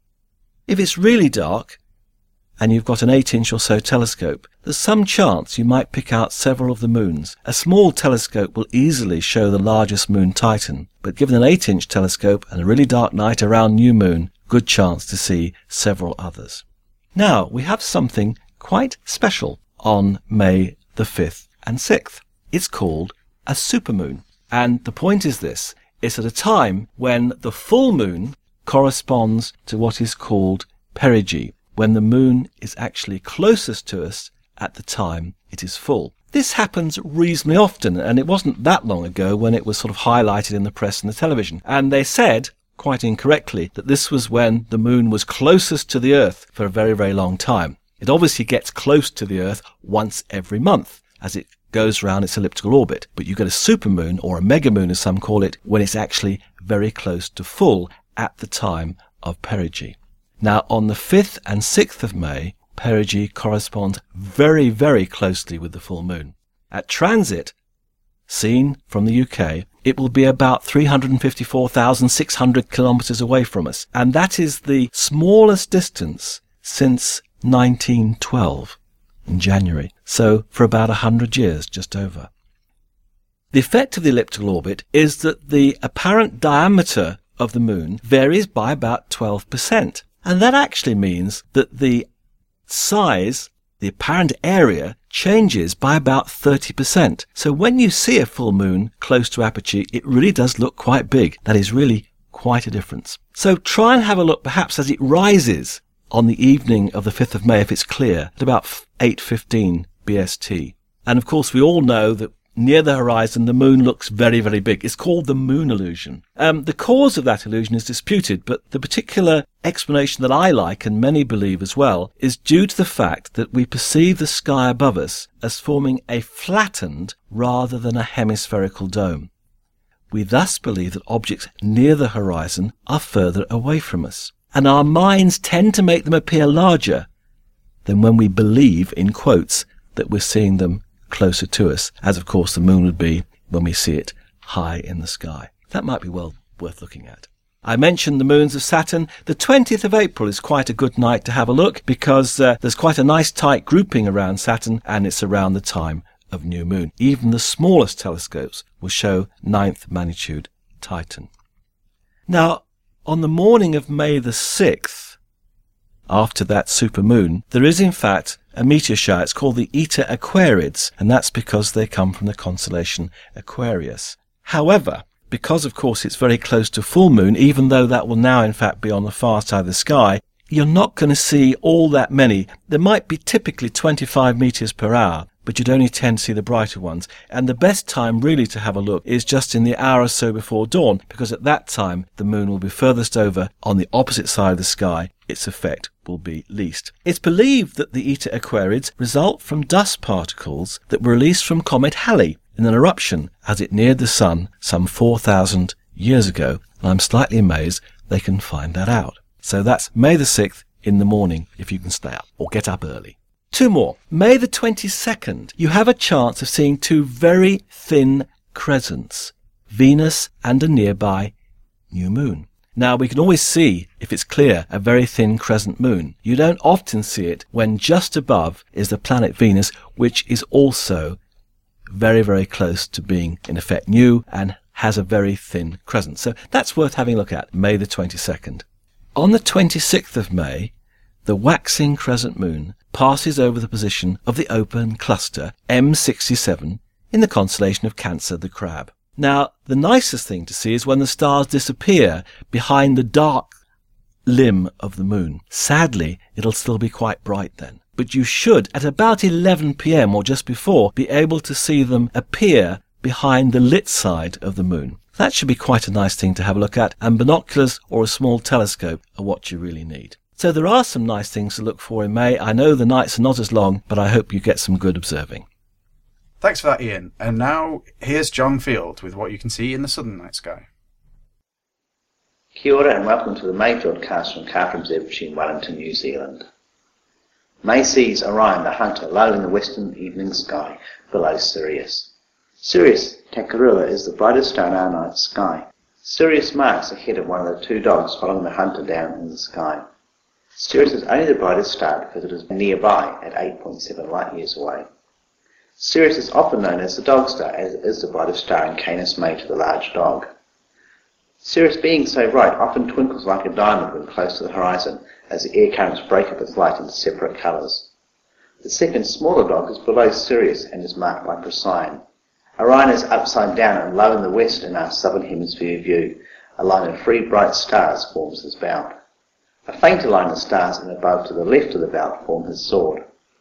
If it's really dark, and you've got an eight inch or so telescope, there's some chance you might pick out several of the moons. A small telescope will easily show the largest moon, Titan, but given an eight inch telescope and a really dark night around new moon, good chance to see several others. Now, we have something quite special on May the fifth and sixth. It's called a supermoon. And the point is this, it's at a time when the full moon corresponds to what is called perigee, when the moon is actually closest to us at the time it is full. This happens reasonably often, and it wasn't that long ago when it was sort of highlighted in the press and the television. And they said, quite incorrectly, that this was when the moon was closest to the Earth for a very, very long time. It obviously gets close to the Earth once every month as it goes around its elliptical orbit. But you get a supermoon, or a megamoon as some call it, when it's actually very close to full at the time of perigee. Now, on the fifth and sixth of May, perigee corresponds very, very closely with the full moon. At transit, seen from the U K, it will be about three hundred fifty-four thousand six hundred kilometres away from us, and that is the smallest distance since nineteen twelve, in January, so for about one hundred years, just over. The effect of the elliptical orbit is that the apparent diameter of the moon varies by about twelve percent. And that actually means that the size, the apparent area, changes by about thirty percent. So when you see a full moon close to apogee, it really does look quite big. That is really quite a difference. So try and have a look perhaps as it rises on the evening of the fifth of May, if it's clear, at about eight fifteen B S T. And of course we all know that near the horizon, the moon looks very, very big. It's called the moon illusion. Um, the cause of that illusion is disputed, but the particular explanation that I like, and many believe as well, is due to the fact that we perceive the sky above us as forming a flattened rather than a hemispherical dome. We thus believe that objects near the horizon are further away from us, and our minds tend to make them appear larger than when we believe, in quotes, that we're seeing them closer to us, as of course the moon would be when we see it high in the sky. That might be well worth looking at. I mentioned the moons of Saturn. The twentieth of April is quite a good night to have a look because uh, there's quite a nice tight grouping around Saturn, and it's around the time of new moon. Even the smallest telescopes will show ninth magnitude Titan. Now, on the morning of May the sixth, after that supermoon, there is in fact a meteor shower. It's called the Eta Aquarids, and that's because they come from the constellation Aquarius. However, because of course it's very close to full moon, even though that will now in fact be on the far side of the sky, you're not going to see all that many. There might be typically twenty-five metres per hour, but you'd only tend to see the brighter ones. And the best time really to have a look is just in the hour or so before dawn, because at that time the moon will be furthest over on the opposite side of the sky. Its effect will be least. It's believed that the Eta Aquariids result from dust particles that were released from comet Halley in an eruption as it neared the sun some four thousand years ago. And I'm slightly amazed they can find that out. So that's May the sixth in the morning, if you can stay up or get up early. Two more. May the twenty-second, you have a chance of seeing two very thin crescents, Venus and a nearby new moon. Now, we can always see, if it's clear, a very thin crescent moon. You don't often see it when just above is the planet Venus, which is also very, very close to being, in effect, new and has a very thin crescent. So that's worth having a look at, May the twenty-second. On the twenty-sixth of May, the waxing crescent moon passes over the position of the open cluster M sixty-seven in the constellation of Cancer the Crab. Now, the nicest thing to see is when the stars disappear behind the dark limb of the moon. Sadly, it'll still be quite bright then. But you should, at about eleven p.m. or just before, be able to see them appear behind the lit side of the moon. That should be quite a nice thing to have a look at, and binoculars or a small telescope are what you really need. So there are some nice things to look for in May. I know the nights are not as long, but I hope you get some good observing. Thanks for that, Ian. And now, here's John Field with what you can see in the southern night sky. Kia ora and welcome to the May broadcast from Carter Observatory in Wellington, New Zealand. May sees Orion the Hunter low in the western evening sky below Sirius. Sirius Takarua is the brightest star in our night sky. Sirius marks ahead of one of the two dogs following the Hunter down in the sky. Sirius is only the brightest star because it is nearby at eight point seven light years away. Sirius is often known as the dog star, as it is the brightest star in Canis Major, the large dog. Sirius, being so bright, often twinkles like a diamond when close to the horizon, as the air currents break up its light into separate colours. The second, smaller dog is below Sirius and is marked by Procyon. Orion is upside down and low in the west in our southern hemisphere view. A line of three bright stars forms his belt. A fainter line of stars and above to the left of the belt form his sword.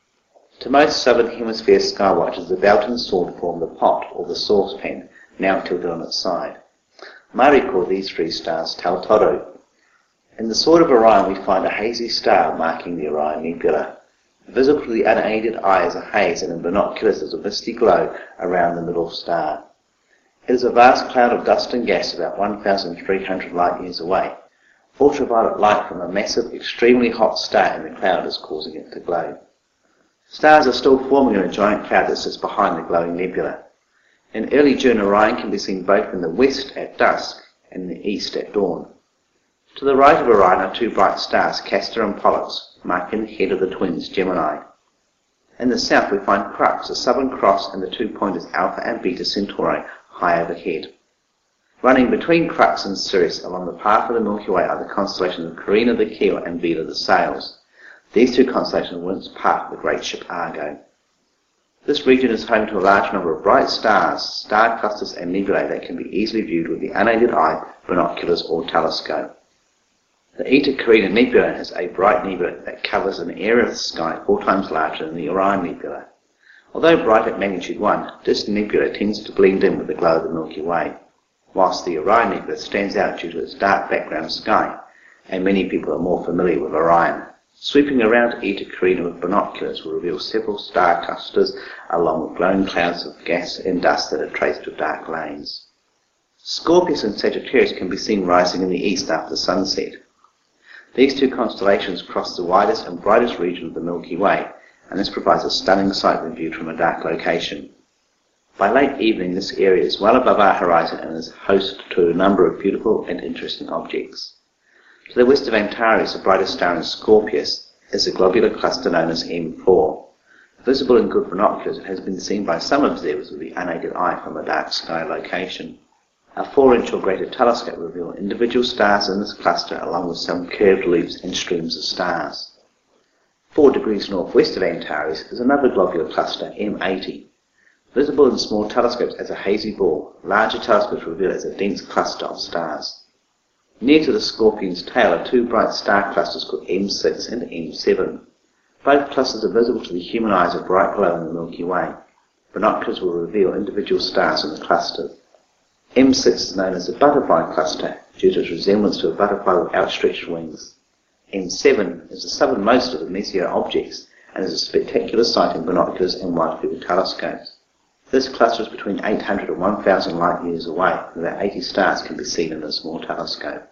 To most southern hemisphere sky watchers, the belt and sword form the pot or the saucepan, now tilted on its side. Māori call these three stars Tautoro. In the sword of Orion we find a hazy star marking the Orion Nebula. Visible to the unaided eye is a haze, and in binoculars is a misty glow around the middle star. It is a vast cloud of dust and gas about one thousand three hundred light years away. Ultraviolet light from a massive, extremely hot star in the cloud is causing it to glow. Stars are still forming in a giant cloud that sits behind the glowing nebula. In early June, Orion can be seen both in the west at dusk and in the east at dawn. To the right of Orion are two bright stars, Castor and Pollux, marking the head of the twins, Gemini. In the south we find Crux, the southern cross, and the two pointers Alpha and Beta Centauri, high overhead. Running between Crux and Sirius along the path of the Milky Way are the constellations of Carina the Keel and Vela the Sails. These two constellations were once part of the great ship Argo. This region is home to a large number of bright stars, star clusters and nebulae that can be easily viewed with the unaided eye, binoculars or telescope. The Eta Carina Nebula is a bright nebula that covers an area of the sky four times larger than the Orion Nebula. Although bright at magnitude one, this nebula tends to blend in with the glow of the Milky Way, whilst the Orion Nebula stands out due to its dark background sky, and many people are more familiar with Orion. Sweeping around Eta Carina with binoculars will reveal several star clusters along with glowing clouds of gas and dust that are traced with dark lanes. Scorpius and Sagittarius can be seen rising in the east after sunset. These two constellations cross the widest and brightest region of the Milky Way, and this provides a stunning sight when viewed from a dark location. By late evening, this area is well above our horizon and is host to a number of beautiful and interesting objects. To the west of Antares, the brightest star in Scorpius is a globular cluster known as M four. Visible in good binoculars, it has been seen by some observers with the unaided eye from a dark sky location. A four-inch or greater telescope will reveal individual stars in this cluster along with some curved loops and streams of stars. Four degrees northwest of Antares is another globular cluster, M eighty. Visible in small telescopes as a hazy ball, larger telescopes reveal it as a dense cluster of stars. Near to the Scorpion's tail are two bright star clusters called M six and M seven. Both clusters are visible to the human eye as a bright glow in the Milky Way. Binoculars will reveal individual stars in the cluster. M six is known as the butterfly cluster due to its resemblance to a butterfly with outstretched wings. M seven is the southernmost of the Messier objects and is a spectacular sight in binoculars and wide-field telescopes. This cluster is between eight hundred and one thousand light years away, and about eighty stars can be seen in a small telescope.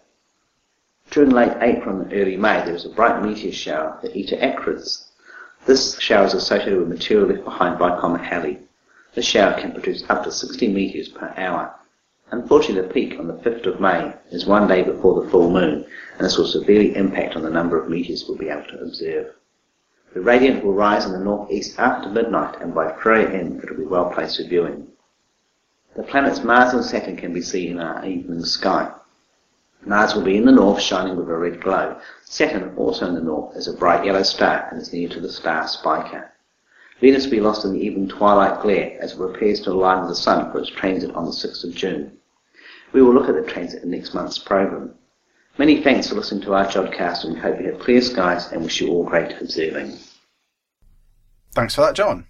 During late April and early May, there is a bright meteor shower, the Eta Acridis. This shower is associated with material left behind by Comet Halley. This shower can produce up to sixty meteors per hour. Unfortunately, the peak on the fifth of May is one day before the full moon, and this will severely impact on the number of meteors we'll be able to observe. The radiant will rise in the northeast after midnight, and by three a m it will be well placed for viewing. The planets Mars and Saturn can be seen in our evening sky. Mars will be in the north, shining with a red glow. Saturn, also in the north, is a bright yellow star and is near to the star Spica. Venus will be lost in the evening twilight glare as it prepares to align with the Sun for its transit on the sixth of June. We will look at the transit in next month's program. Many thanks for listening to our podcast, and we hope you have clear skies and wish you all great observing. Thanks for that, John.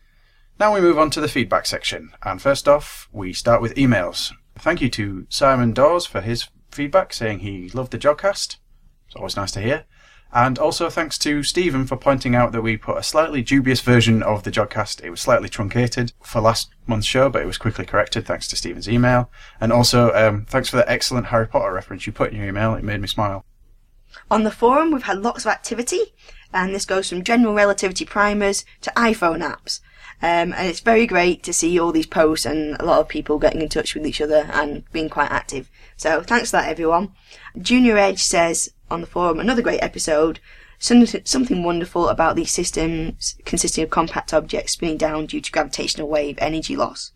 Now we move on to the feedback section, and first off, we start with emails. Thank you to Simon Dawes for his feedback, saying he loved the Jodcast. It's always nice to hear. And also thanks to Stephen for pointing out that we put a slightly dubious version of the Jodcast. It was slightly truncated for last month's show, but it was quickly corrected thanks to Stephen's email. And also, um, thanks for the excellent Harry Potter reference you put in your email. It made me smile. On the forum, we've had lots of activity, and this goes from general relativity primers to iPhone apps. Um, and it's very great to see all these posts and a lot of people getting in touch with each other and being quite active. So thanks for that, everyone. Junior Edge says on the forum, another great episode, something wonderful about these systems consisting of compact objects spinning down due to gravitational wave energy loss.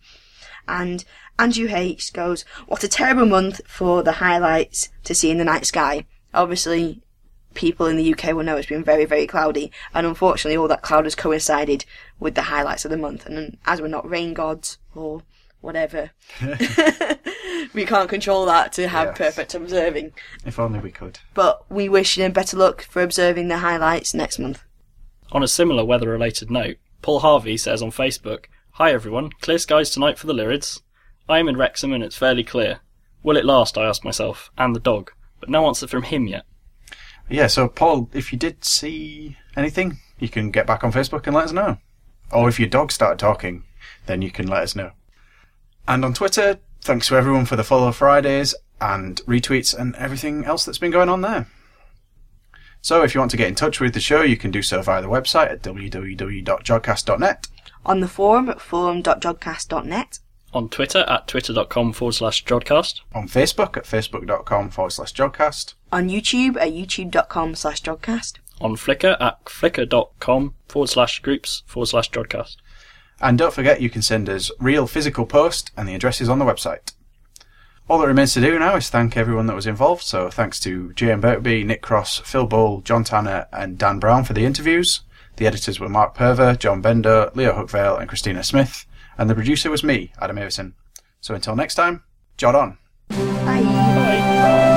And Andrew H goes, what a terrible month for the highlights to see in the night sky. Obviously, people in the U K will know it's been very, very cloudy, and unfortunately all that cloud has coincided with the highlights of the month, and as we're not rain gods or whatever, we can't control that to have yes. perfect observing. If only we could. But we wish you better luck for observing the highlights next month. On a similar weather-related note, Paul Harvey says on Facebook, hi everyone, clear skies tonight for the Lyrids. I am in Wrexham and it's fairly clear. Will it last, I ask myself, and the dog, but no answer from him yet. Yeah, so Paul, if you did see anything, you can get back on Facebook and let us know. Or if your dog started talking, then you can let us know. And on Twitter, thanks to everyone for the follow Fridays and retweets and everything else that's been going on there. So if you want to get in touch with the show, you can do so via the website at w w w dot jodcast dot net. On the forum at forum dot jodcast dot net. On Twitter at twitter.com forward slash Jodcast. On Facebook at facebook.com forward slash Jodcast. On YouTube at youtube.com slash Jodcast. On Flickr at flickr.com forward slash groups forward slash Jodcast. And don't forget you can send us real physical post, and the address is on the website. All that remains to do now is thank everyone that was involved, so thanks to J M Berkby, Nick Cross, Phil Bull, John Tanner and Dan Brown for the interviews. The editors were Mark Perver, John Bender, Leo Hookvale and Christina Smith. And the producer was me, Adam Avison. So until next time, Jod on. Bye. Bye.